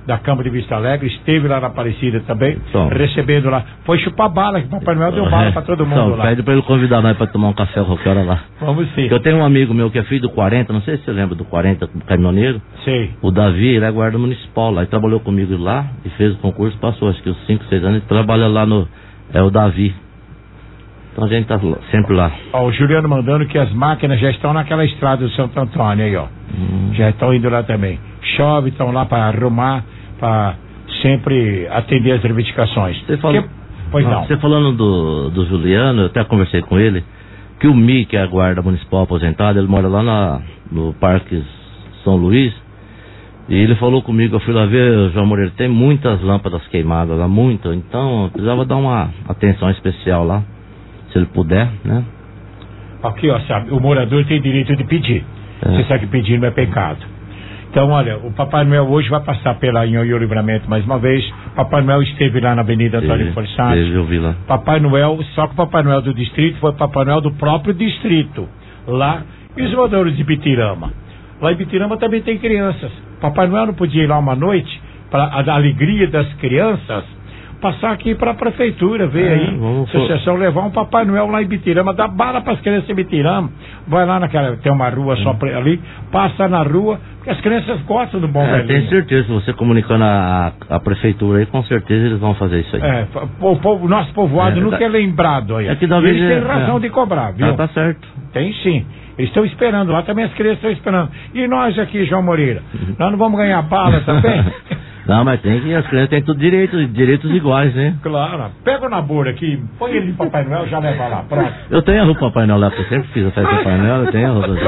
da Câmara de Vista Alegre, esteve lá na Aparecida também, Tom. recebendo lá. Foi chupar bala, que o Papai Noel deu bala pra todo mundo Tom, lá. pede pra ele convidar nós pra tomar um café qualquer hora lá. Vamos sim. Eu tenho um amigo meu que é filho do quarenta, não sei se você lembra do quarenta, caminhoneiro. Sei. O Davi, ele é guarda municipal lá, ele trabalhou comigo lá e fez o concurso, passou acho que uns cinco, seis anos, ele trabalha lá no, é o Davi. Então a gente tá sempre lá. Ó, o Juliano mandando que as máquinas já estão naquela estrada do Santo Antônio aí, ó. Hum. Já estão indo lá também. Chove, estão lá para arrumar, para sempre atender as reivindicações. Você falou, que... Pois não. Você falando do, do Juliano, eu até conversei com ele, que o Mi, que é a guarda municipal aposentado, ele mora lá na, no Parque São Luís, e ele falou comigo, eu fui lá ver, João Moreira, tem muitas lâmpadas queimadas lá, muito, então eu precisava dar uma atenção especial lá, se ele puder, né? Aqui, ó, sabe, o morador tem direito de pedir. É. Você sabe que pedir não é pecado. Então, olha, o Papai Noel hoje vai passar pela Nhonhô Livramento mais uma vez. Papai Noel esteve lá na Avenida Antônio Forçado. Eu vi lá. Papai Noel, só que o Papai Noel do distrito foi Papai Noel do próprio distrito. Lá, e os moradores de Bitirama. Lá em Bitirama também tem crianças. Papai Noel não podia ir lá uma noite para a alegria das crianças, passar aqui para a prefeitura, ver é, aí, associação, for... levar um Papai Noel lá em Bitirama, dar bala para as crianças em Bitirama, vai lá naquela, tem uma rua só pra, ali, passa na rua, porque as crianças gostam do bom é, velhinho. Tenho certeza, se você comunicando a, a prefeitura aí, com certeza eles vão fazer isso aí. É, o, povo, o nosso povoado é, nunca tá... é lembrado aí. É que eles têm é, razão é. de cobrar, viu? Ah, tá certo. Tem sim. Eles estão esperando lá, também as crianças estão esperando. E nós aqui, João Moreira, nós não vamos ganhar bala também? Não, mas tem que, as crianças têm tudo direito, direitos iguais, né? Claro. Pega o namoro aqui, põe ele de Papai Noel, já leva lá, pronto. Eu tenho a roupa Papai Noel lá, porque eu sempre fiz a festa do Papai Noel, eu tenho a roupa.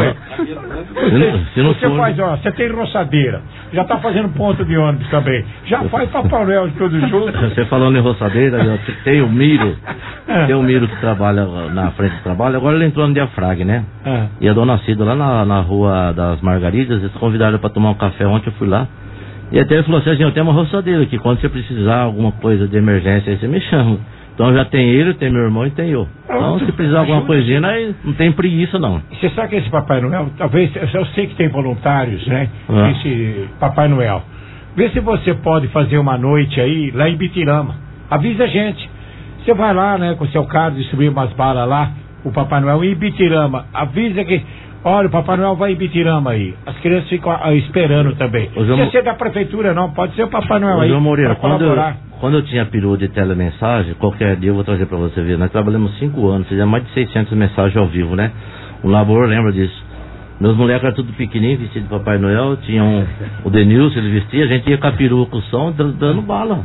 Você, se não você for... faz, ó, você tem roçadeira, já tá fazendo ponto de ônibus também, já faz Papai Noel de todos juntos. Você falando em roçadeira, tem o Miro, é. tem o Miro que trabalha na frente do trabalho, agora ele entrou no Diafrag, né? É. E a dona Cida lá na, na Rua das Margaridas, eles convidaram para tomar um café ontem, eu fui lá. E até ele falou assim, eu tenho uma roçadeira aqui, quando você precisar alguma coisa de emergência, aí você me chama. Então já tem ele, tem meu irmão e tem eu. Então se precisar alguma coisinha, aí não tem preguiça não. Você sabe que esse Papai Noel, talvez, eu sei que tem voluntários, né? Ah. Esse Papai Noel. Vê se você pode fazer uma noite aí, lá em Bitirama. Avisa a gente. Você vai lá, né, com o seu carro, distribuir umas balas lá, o Papai Noel em Bitirama. Avisa que... Olha, o Papai Noel vai em Bitirama aí. As crianças ficam ah, esperando também. Não precisa ser da prefeitura, não. Pode ser o Papai Noel Ô, aí. João Moreira, quando eu, quando eu tinha peru de telemensagem, qualquer dia eu vou trazer pra você ver. Nós trabalhamos cinco anos, fizemos mais de seiscentas mensagens ao vivo, né? O labor lembra disso. Meus moleques eram tudo pequenininho, vestido de Papai Noel. Tinha um, o Denilson, ele vestia. A gente ia com a peru com o som, dando bala.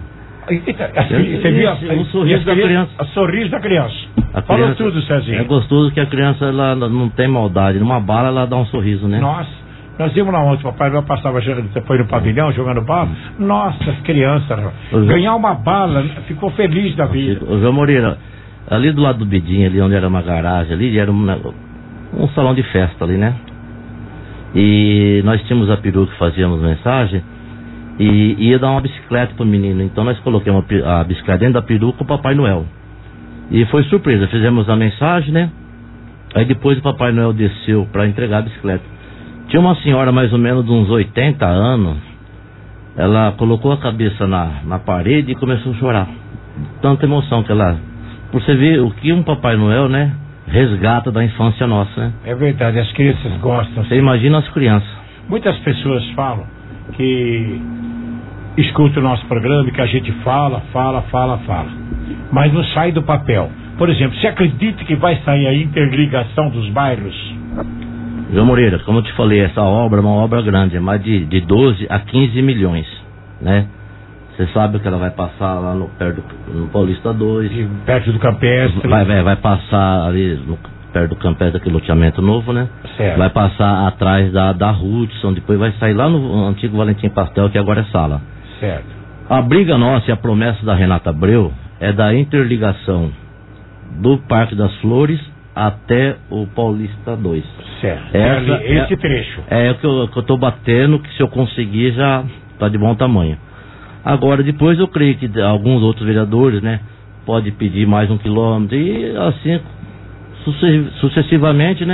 Você viu o sorriso da criança? O sorriso da criança. A Falou criança, tudo, Cezinho. É gostoso que a criança ela não tem maldade. Numa bala ela dá um sorriso, né? Nossa, nós vimos lá ontem, o Papai Noel passava, foi no pavilhão jogando bala. Nossa, as crianças, ganhar uma bala, ficou feliz da vida. O João Moreira, ali do lado do Bidinho, ali onde era uma garagem, ali era um, um salão de festa ali, né? E nós tínhamos a peru que fazíamos mensagem. E ia dar uma bicicleta pro menino. Então nós colocamos a bicicleta dentro da peru com o Papai Noel. E foi surpresa, fizemos a mensagem, né? Aí depois o Papai Noel desceu para entregar a bicicleta. Tinha uma senhora mais ou menos de uns oitenta anos. Ela colocou a cabeça na, na parede e começou a chorar. Tanta emoção que ela... Por você ver o que um Papai Noel, né? Resgata da infância nossa, né? É verdade, as crianças gostam. Você imagina as crianças. Muitas pessoas falam que escuta o nosso programa, que a gente fala, fala, fala, fala, mas não sai do papel. Por exemplo, você acredita que vai sair a interligação dos bairros? João Moreira, como eu te falei, essa obra é uma obra grande, é mais de, de doze a quinze milhões, né? Você sabe que ela vai passar lá no, perto do, no Paulista dois, e perto do Campestre. Vai, vai, vai passar ali no, perto do Campestre, aquele loteamento novo, né? Certo. Vai passar atrás da, da Hudson, depois vai sair lá no antigo Valentim Pastel, que agora é sala. Certo. A briga nossa e a promessa da Renata Abreu é da interligação do Parque das Flores até o Paulista dois. Certo. Essa, esse é, trecho. É o que eu, que eu tô batendo, que se eu conseguir já tá de bom tamanho. Agora, depois eu creio que alguns outros vereadores, né, pode pedir mais um quilômetro e assim sucessivamente, né,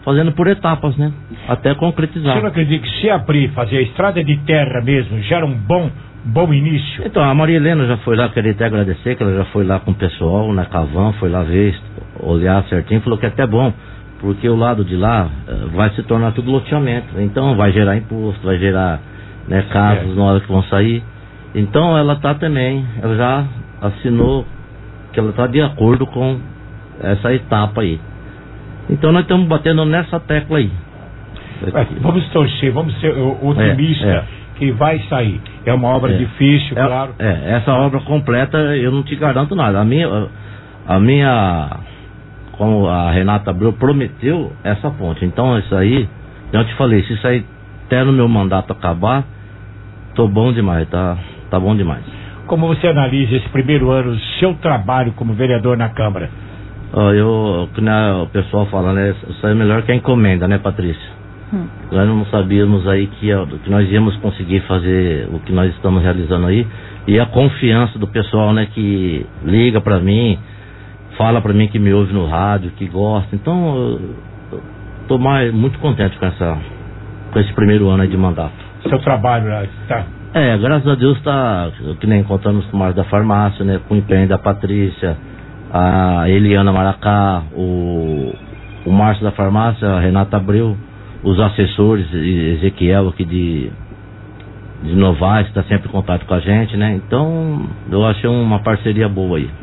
fazendo por etapas, né? Até concretizar. Você não acredita que se abrir, fazer a estrada de terra mesmo, já era um bom, bom início? Então, a Maria Helena já foi lá, queria até agradecer, que ela já foi lá com o pessoal, na Cavan, foi lá ver, olhar certinho, falou que é até bom, porque o lado de lá uh, vai se tornar tudo loteamento, então vai gerar imposto, vai gerar, né, casos é. na hora que vão sair. Então ela tá também, ela já assinou que ela está de acordo com essa etapa aí. Então nós estamos batendo nessa tecla aí. É, vamos torcer, vamos ser otimistas é, é. que vai sair. É uma obra é. difícil, é, claro. É, essa obra completa eu não te garanto nada. A minha, a minha, como a Renata Abreu prometeu, essa ponte. Então isso aí, eu te falei, se isso aí até no meu mandato acabar, tô bom demais, tá, tá bom demais. Como você analisa esse primeiro ano, seu trabalho como vereador na Câmara? Oh, eu, né, o pessoal fala, né, isso é melhor que a encomenda, né, Patrícia? Hum. Nós não sabíamos aí que, que nós íamos conseguir fazer o que nós estamos realizando aí, e a confiança do pessoal, né, que liga pra mim, fala pra mim que me ouve no rádio, que gosta. Então eu, eu tô mais, muito contente com essa, com esse primeiro ano aí de mandato. Seu trabalho lá, tá? É, graças a Deus tá, que nem contamos com o Márcio da Farmácia, né, com o empenho da Patrícia, a Eliana Maracá, o, o Márcio da Farmácia, a Renata Abreu, os assessores, Ezequiel aqui de, de Novaes, que está sempre em contato com a gente, né? Então, eu achei uma parceria boa aí.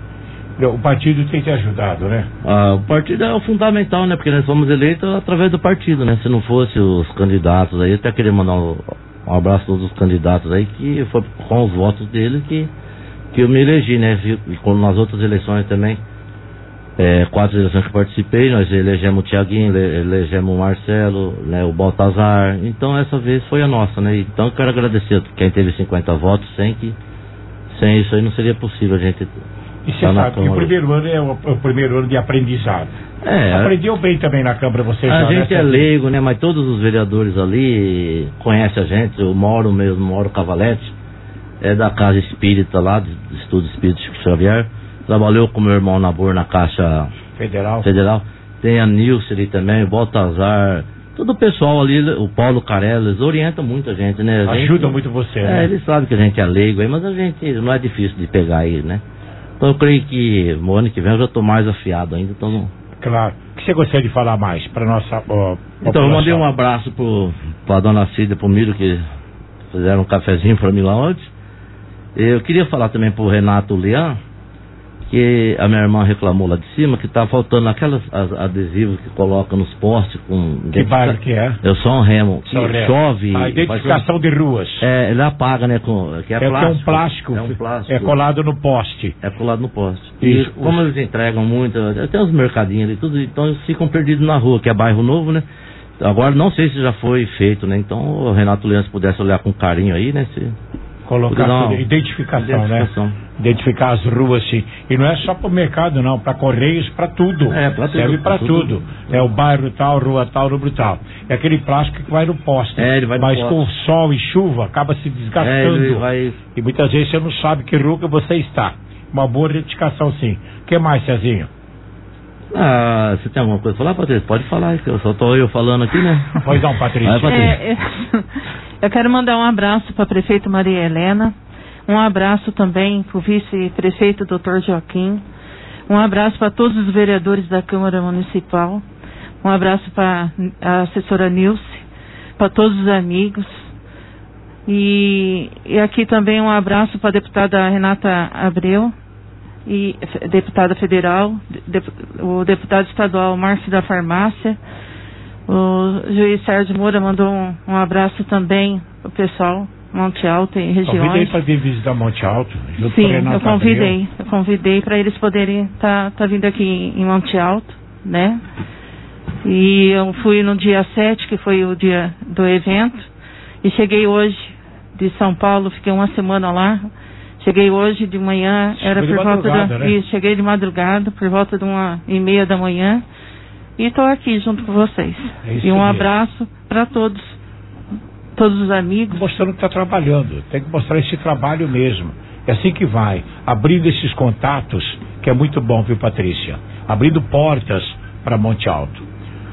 O partido tem te ajudado, né? Ah, o partido é o fundamental, né? Porque nós fomos eleitos através do partido, né? Se não fosse os candidatos aí, eu até queria mandar um, um abraço a todos os candidatos aí, que foi com os votos deles que que eu me elegi, né? E como nas outras eleições também, é, quatro eleições que eu participei, nós elegemos o Tiaguinho, elegemos o Marcelo, né, o Baltazar. Então essa vez foi a nossa, né? Então eu quero agradecer quem teve cinquenta votos, sem que sem isso aí não seria possível a gente. E você tá sabe que o primeiro ano é o, o primeiro ano de aprendizado. É, aprendeu bem também na Câmara, você a já, gente né? é leigo, né? Mas todos os vereadores ali conhecem a gente. Eu moro mesmo, moro Cavalete. É da Casa Espírita lá, do Estudo Espírita Chico Xavier. Trabalhou com meu irmão Nabor na Caixa Federal. Federal. Tem a Nilce ali também, o Baltazar. Todo o pessoal ali, o Paulo Carella, eles orientam muita gente, né? A gente, ajuda muito você, é, né? Eles sabem que a gente é leigo aí, mas a gente não é difícil de pegar aí, né? Então eu creio que no ano que vem eu já estou mais afiado ainda. Então... Claro. O que você gostaria de falar mais para nossa ó, Então eu mandei um abraço para a dona Cida e para o Miro, que fizeram um cafezinho para mim lá ontem. Eu queria falar também pro Renato Leão, que a minha irmã reclamou lá de cima, que tá faltando aquelas adesivos que coloca nos postes com... Que bairro que é? Eu sou um Remo, que Remo. chove... A identificação de ruas. É, ele apaga, né, com, que é, é plástico. É um plástico. É um plástico. É colado no poste. É colado no poste. Isso. E como eles entregam muito, até os mercadinhos ali, tudo, então eles ficam perdidos na rua, que é bairro novo, né? Agora não sei se já foi feito, né? Então o Renato Leão, se pudesse olhar com carinho aí, né? Se... Colocar tudo, identificação, identificação, né? Identificar as ruas, sim. E não é só para o mercado, não. Para Correios, para tudo. É, pra tudo. Serve para tudo. tudo. É o bairro tal, rua tal, número tal. É aquele plástico que vai no poste. É, ele vai no Mas poste. com sol e chuva, acaba se desgastando. É, ele vai... E muitas vezes você não sabe que rua que você está. Uma boa identificação, sim. O que mais, Cezinho? Ah, você tem alguma coisa pra falar, Patrícia? Pode falar, que eu só tô eu falando aqui, né? Pois não, Patrícia. Vai, Patrícia. É, eu, eu quero mandar um abraço para a prefeita Maria Helena, um abraço também para o vice-prefeito doutor Joaquim, um abraço para todos os vereadores da Câmara Municipal, um abraço para a assessora Nilce, para todos os amigos, e, e aqui também um abraço para a deputada Renata Abreu, e deputada federal, de, o deputado estadual Márcio da Farmácia, o juiz Sérgio Moura mandou um, um abraço também pro pessoal, Monte Alto e regiões. Convidei para vir visitar Monte Alto. Sim, eu convidei, Abreu. eu convidei para eles poderem estar tá, tá vindo aqui em Monte Alto, né? E eu fui no dia sete, que foi o dia do evento, e cheguei hoje de São Paulo, fiquei uma semana lá. Cheguei hoje de manhã, era de por volta da... Né? Isso, cheguei de madrugada, por volta de uma e meia da manhã. E estou aqui junto com vocês. É e um mesmo. abraço para todos, todos os amigos. Mostrando que está trabalhando. Tem que mostrar esse trabalho mesmo. É assim que vai. Abrindo esses contatos, que é muito bom, viu, Patrícia? Abrindo portas para Monte Alto.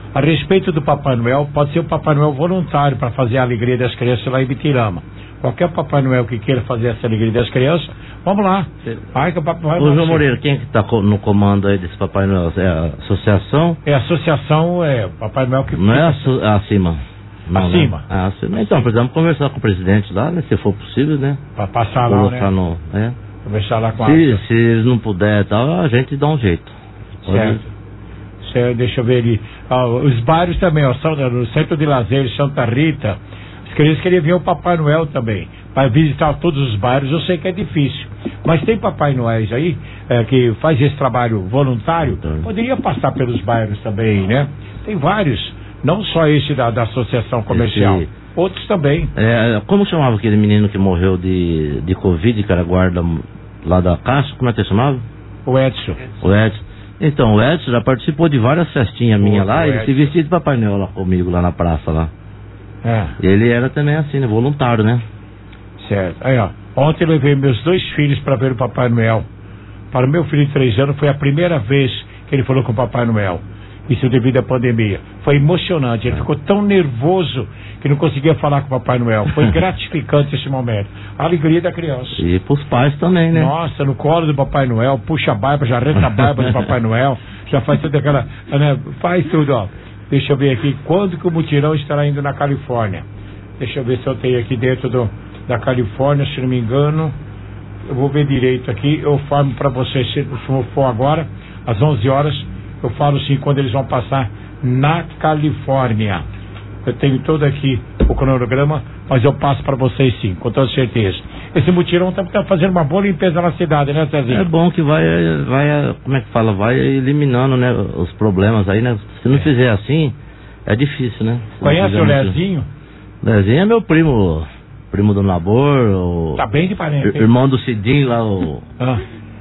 A respeito do Papai Noel, pode ser o Papai Noel voluntário para fazer a alegria das crianças lá em Bitirama. Qualquer Papai Noel que queira fazer essa alegria das crianças, vamos lá. Vai que o Papai Noel. Ô, João Moreira, quem é que está no comando aí desse Papai Noel? É a associação? É a associação, é o Papai Noel que... Não é a, acima? Não, acima? Né? Ah, acima. Então, precisamos conversar com o presidente lá, né? Se for possível, né? Para passar lá, né? No, é. Conversar lá com se, a... Se eles não puderem, tal, a gente dá um jeito. Pode... Certo. Certo. Deixa eu ver ali. Ah, os bairros também, ó, são, no Centro de Lazer de Santa Rita, as crianças queriam ver o Papai Noel também, para visitar todos os bairros. Eu sei que é difícil, mas tem Papai Noéis aí é, que faz esse trabalho voluntário, poderia passar pelos bairros também, né? Tem vários, não só esse da, da Associação Comercial, esse... outros também. É, como chamava aquele menino que morreu de, de Covid, que era guarda lá da Caixa, como é que ele chamava? O Edson. O Edson. Então, o Edson já participou de várias festinhas minhas lá, ele se vestia de Papai Noel lá comigo, lá na praça lá. É. Ele era também assim, né, voluntário, né? Certo. Aí, ó, ontem eu levei meus dois filhos para ver o Papai Noel. Para o meu filho de três anos foi a primeira vez que ele falou com o Papai Noel. Isso devido à pandemia. Foi emocionante, ele ficou tão nervoso que não conseguia falar com o Papai Noel. Foi gratificante esse momento. A alegria da criança. E pros pais também, né? Nossa, no colo do Papai Noel, puxa a barba, já reta a barba do Papai Noel, já faz toda aquela, né, faz tudo, ó. Deixa eu ver aqui, quando que o mutirão estará indo na Califórnia? Deixa eu ver se eu tenho aqui dentro do, da Califórnia, se não me engano. Eu vou ver direito aqui, eu falo para vocês, se for agora, às onze horas, eu falo sim quando eles vão passar na Califórnia. Eu tenho todo aqui o cronograma, mas eu passo para vocês sim, com toda certeza. Esse mutirão está tá fazendo uma boa limpeza na cidade, né, Cezinho? É bom que vai, vai, como é que fala, vai eliminando, né, os problemas aí, né? Se não é. fizer assim, é difícil, né? Se Conhece o Lezinho? Lezinho é meu primo, primo do Nabor. O... Tá bem de parente. Irmão do Cidinho lá, o... Ah.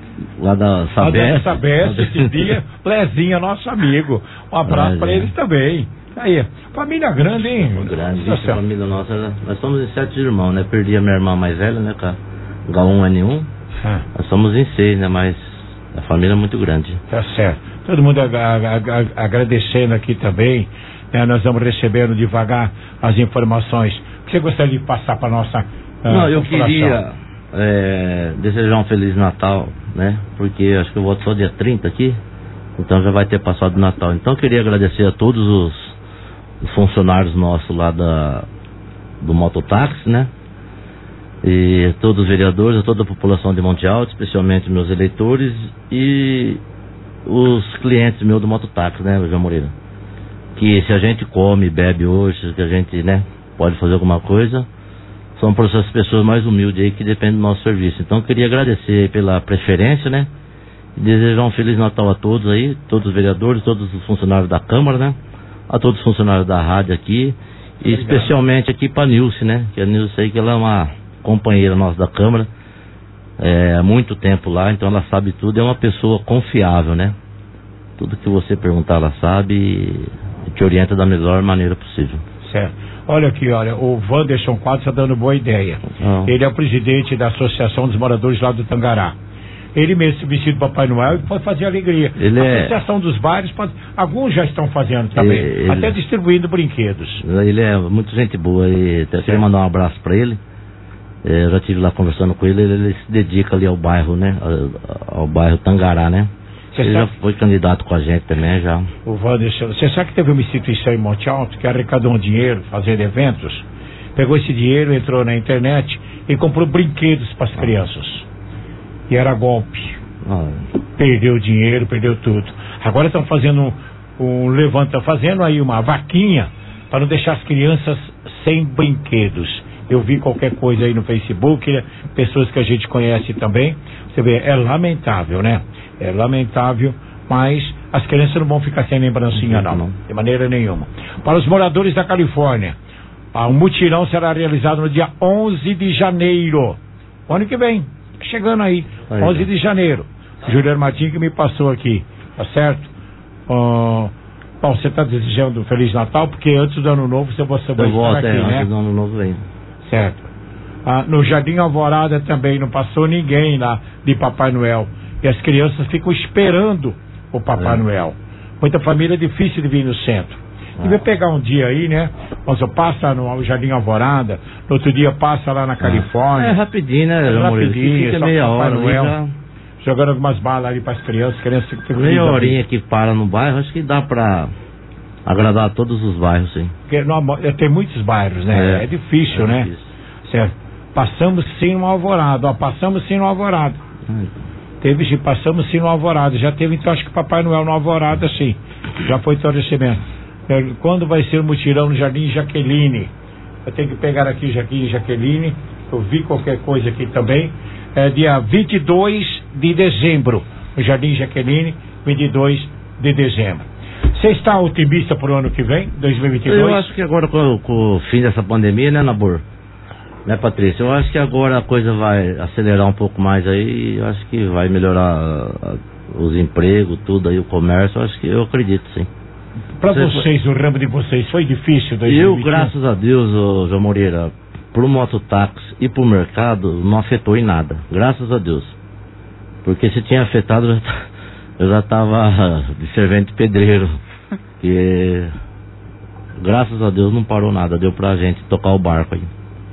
Lá da Sabesp. Da Sabesp, esse dia, Lezinho é nosso amigo. Um abraço para eles também. Aí, família grande, hein? Grande, a família nossa, nós somos em sete irmãos, né? Perdi a minha irmã mais velha, né? Com a H um N um. Ah. Nós somos em seis, né? Mas a família é muito grande. Tá certo. Todo mundo ag ag ag agradecendo aqui também, né? Nós vamos recebendo devagar as informações. O que você gostaria de passar para nossa uh, Não, eu queria é, desejar um Feliz Natal, né? Porque acho que eu volto só dia trinta aqui, então já vai ter passado o Natal. Então eu queria agradecer a todos os os funcionários nossos lá da, do mototáxi, né? E todos os vereadores, a toda a população de Monte Alto, especialmente meus eleitores e os clientes meus do mototáxi, né, João Moreira? Que se a gente come e bebe hoje, que a gente, né, pode fazer alguma coisa, são para essas pessoas mais humildes aí que dependem do nosso serviço. Então eu queria agradecer pela preferência, né? E desejar um Feliz Natal a todos aí, todos os vereadores, todos os funcionários da Câmara, né? A todos os funcionários da rádio aqui, e Obrigado. especialmente aqui para a Nilce, né? Que a Nilce aí, que ela é uma companheira nossa da Câmara, é, há muito tempo lá, então ela sabe tudo, é uma pessoa confiável, né? Tudo que você perguntar ela sabe e te orienta da melhor maneira possível. Certo. Olha aqui, olha, o Wanderson Quadros está dando boa ideia. Não. Ele é o presidente da Associação dos Moradores lá do Tangará. Ele mesmo se vestido de Papai Noel e pode fazer alegria. Ele a é... Associação dos Bares, pode... alguns já estão fazendo também, ele... até distribuindo brinquedos. Ele é muito gente boa e até queria mandar um abraço para ele. É, eu já estive lá conversando com ele, ele, ele se dedica ali ao bairro, né? Ao, ao bairro Tangará, né? Você ele sabe... já foi candidato com a gente também, já. O Wanderson, você sabe que teve uma instituição em Monte Alto que arrecadou um dinheiro fazendo eventos? Pegou esse dinheiro, entrou na internet e comprou brinquedos para as ah. crianças. E era golpe. Ah. Perdeu o dinheiro, perdeu tudo. Agora estão fazendo um, um levanta, fazendo aí uma vaquinha para não deixar as crianças sem brinquedos. Eu vi qualquer coisa aí no Facebook, né? Pessoas que a gente conhece também. Você vê, é lamentável, né? É lamentável, mas as crianças não vão ficar sem lembrancinha, não, não, de maneira nenhuma. Para os moradores da Califórnia, o mutirão será realizado no dia onze de janeiro, ano que vem. Chegando aí, aí onze de janeiro. Juliano Martins que me passou aqui, tá certo? Uh, bom, você está desejando um Feliz Natal, porque antes do Ano Novo você, você vai estar aqui, é, né? Antes do Ano Novo vem. Certo. Ah, no Jardim Alvorada também não passou ninguém lá de Papai Noel. E as crianças ficam esperando o Papai é. Noel. Muita família é difícil de vir no centro. Devia pegar um dia aí, né? Você passa no Jardim Alvorada, no outro dia passa lá na Califórnia. É rapidinho, né? É rapidinho, fica só meia Papai hora Noel, ali, já... jogando algumas balas ali pras crianças, crianças que meia horinha que para no bairro, acho que dá pra agradar todos os bairros, sim. Porque não, tem muitos bairros, né? É, é difícil, é né? Difícil. Certo. Passamos sim no Alvorada, ó, passamos sim no Alvorada. Hum. Teve sim, passamos sim no Alvorada. Já teve, então, acho que Papai Noel no Alvorada, sim. Já foi todo recebimento. Quando vai ser o mutirão no Jardim Jaqueline? Eu tenho que pegar aqui Jardim Jaqueline. Eu vi qualquer coisa aqui também. É dia vinte e dois de dezembro, no Jardim Jaqueline, vinte e dois de dezembro. Você está otimista para o ano que vem, dois mil e vinte e dois? Eu acho que agora com, com o fim dessa pandemia, né, Nabor? Né, Patrícia? Eu acho que agora a coisa vai acelerar um pouco mais aí. Eu acho que vai melhorar a, a, os empregos, tudo aí, o comércio. Eu acho que eu acredito, sim. Para vocês, foi... o ramo de vocês, foi difícil dois mil e vinte e um? Eu, graças a Deus, ô, João Moreira, pro mototáxi e pro mercado, não afetou em nada. Graças a Deus. Porque se tinha afetado, eu já, eu já tava de servente pedreiro. E graças a Deus não parou nada. Deu pra gente tocar o barco aí.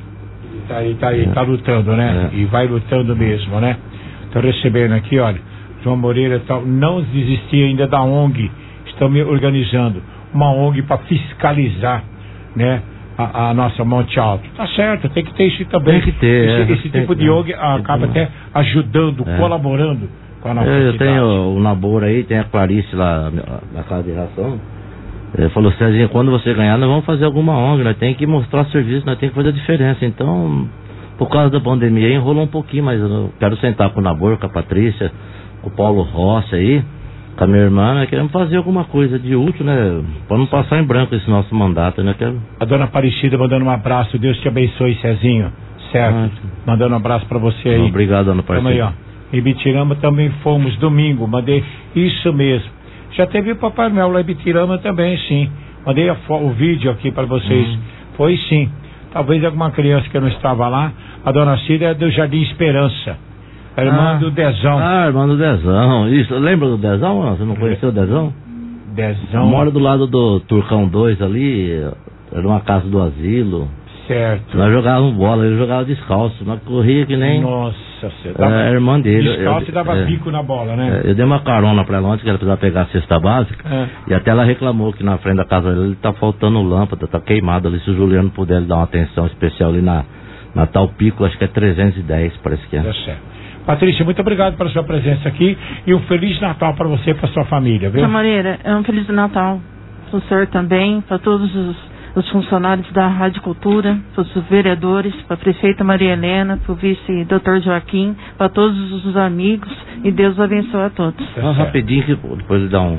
Tá aí, tá aí, é. tá lutando, né? É. E vai lutando mesmo, né? Tô recebendo aqui, olha, João Moreira tal, não desistir ainda da O N G. Estão me organizando uma O N G para fiscalizar, né? A, a nossa Monte Alto. Tá certo, tem que ter isso também. Tem que ter. Esse, é, esse tipo de O N G acaba até ajudando, é. colaborando com a nossa Eu, eu cidade. tenho o Nabor aí, tem a Clarice lá na casa de ração. Ele falou, Cezinha, quando você ganhar, nós vamos fazer alguma O N G, nós temos que mostrar serviço, nós temos que fazer a diferença. Então, por causa da pandemia, enrolou um pouquinho, mas eu quero sentar com o Nabor, com a Patrícia, com o Paulo Rossi aí, com a minha irmã, nós queremos fazer alguma coisa de útil, né? Pra não passar em branco esse nosso mandato, né? Quero... A dona Aparecida mandando um abraço, Deus te abençoe, Cezinho, certo? Ah, mandando um abraço pra você aí. Obrigado, dona Aparecida. Também, ó. Em Bitirama também fomos, domingo, mandei isso mesmo. Já teve o Papai Noel lá em Bitirama também, sim. Mandei a, o vídeo aqui para vocês. Hum. Foi sim. Talvez alguma criança que não estava lá. A dona Cida é do Jardim Esperança. A irmã ah. do Dezão. Ah, irmã do Dezão. Isso, lembra do Dezão? Você não conheceu o Dezão? Dezão. Mora do lado do Turcão dois ali. Era uma casa do asilo. Certo. Nós jogávamos bola, ele jogava descalço. Nós corria que nem... Nossa, você dava... É a irmã dele. Descalço eu, e dava é, bico na bola, né? É, eu dei uma carona pra ela ontem, que ela precisava pegar a cesta básica. É. E até ela reclamou que na frente da casa dele tá faltando lâmpada, tá queimado ali. Se o Juliano puder dar uma atenção especial ali na, na tal pico, acho que é trezentos e dez, parece que é. Tá certo. Patrícia, muito obrigado pela sua presença aqui e um Feliz Natal para você e para sua família, viu? Sra. Moreira, é um Feliz Natal para o senhor também, para todos os, os funcionários da Rádio Cultura, para os vereadores, para a prefeita Maria Helena, para o vice doutor Joaquim, para todos os amigos e Deus abençoe a todos. Só rapidinho, que depois ele dá um...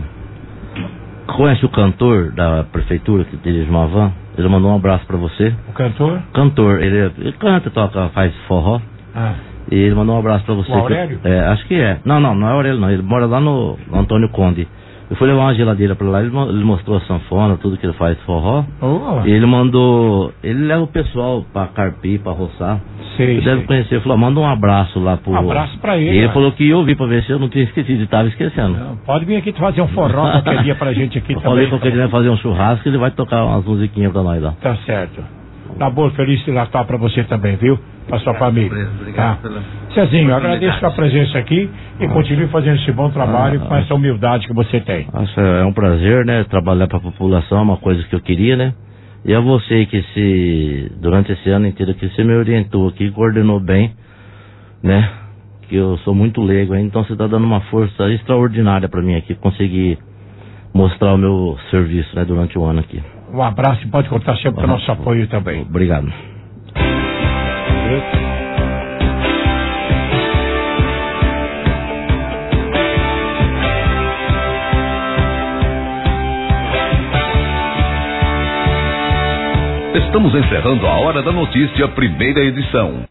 Conhece o cantor da prefeitura que dirige uma van? Ele mandou um abraço para você. O cantor? Cantor, ele, ele canta, toca, faz forró. Ah. E ele mandou um abraço pra você. O Aurélio? Que, é, acho que é. Não, não, não é Aurélio não. Ele mora lá no, no Antônio Conde. Eu fui levar uma geladeira pra lá, ele, ele mostrou a sanfona, tudo que ele faz forró. Oh. E ele mandou... Ele leva o pessoal pra carpir, pra roçar. Sei, Você deve conhecer. Ele falou, manda um abraço lá pro... Um abraço pra ele. E ele mas... falou que ia ouvir pra ver se eu não tinha esquecido, tava esquecendo. Não, pode vir aqui fazer um forró qualquer dia pra gente aqui eu também. Falei que ele vai fazer um churrasco e ele vai tocar umas musiquinhas pra nós lá. Tá certo. Tá bom, Feliz Natal pra você também, viu? Pra sua família. Obrigado. Tá. Pela... Cezinho, agradeço a presença aqui e ah. continue fazendo esse bom trabalho ah, com essa humildade que você tem. Nossa, é um prazer, né? Trabalhar para a população, uma coisa que eu queria, né? E a você que se, durante esse ano inteiro que você me orientou aqui, coordenou bem, né? Que eu sou muito leigo, então você está dando uma força extraordinária para mim aqui, conseguir mostrar o meu serviço, né? Durante o ano aqui. Um abraço e pode contar sempre com o nosso apoio também. Obrigado. Estamos encerrando a Hora da Notícia, primeira edição.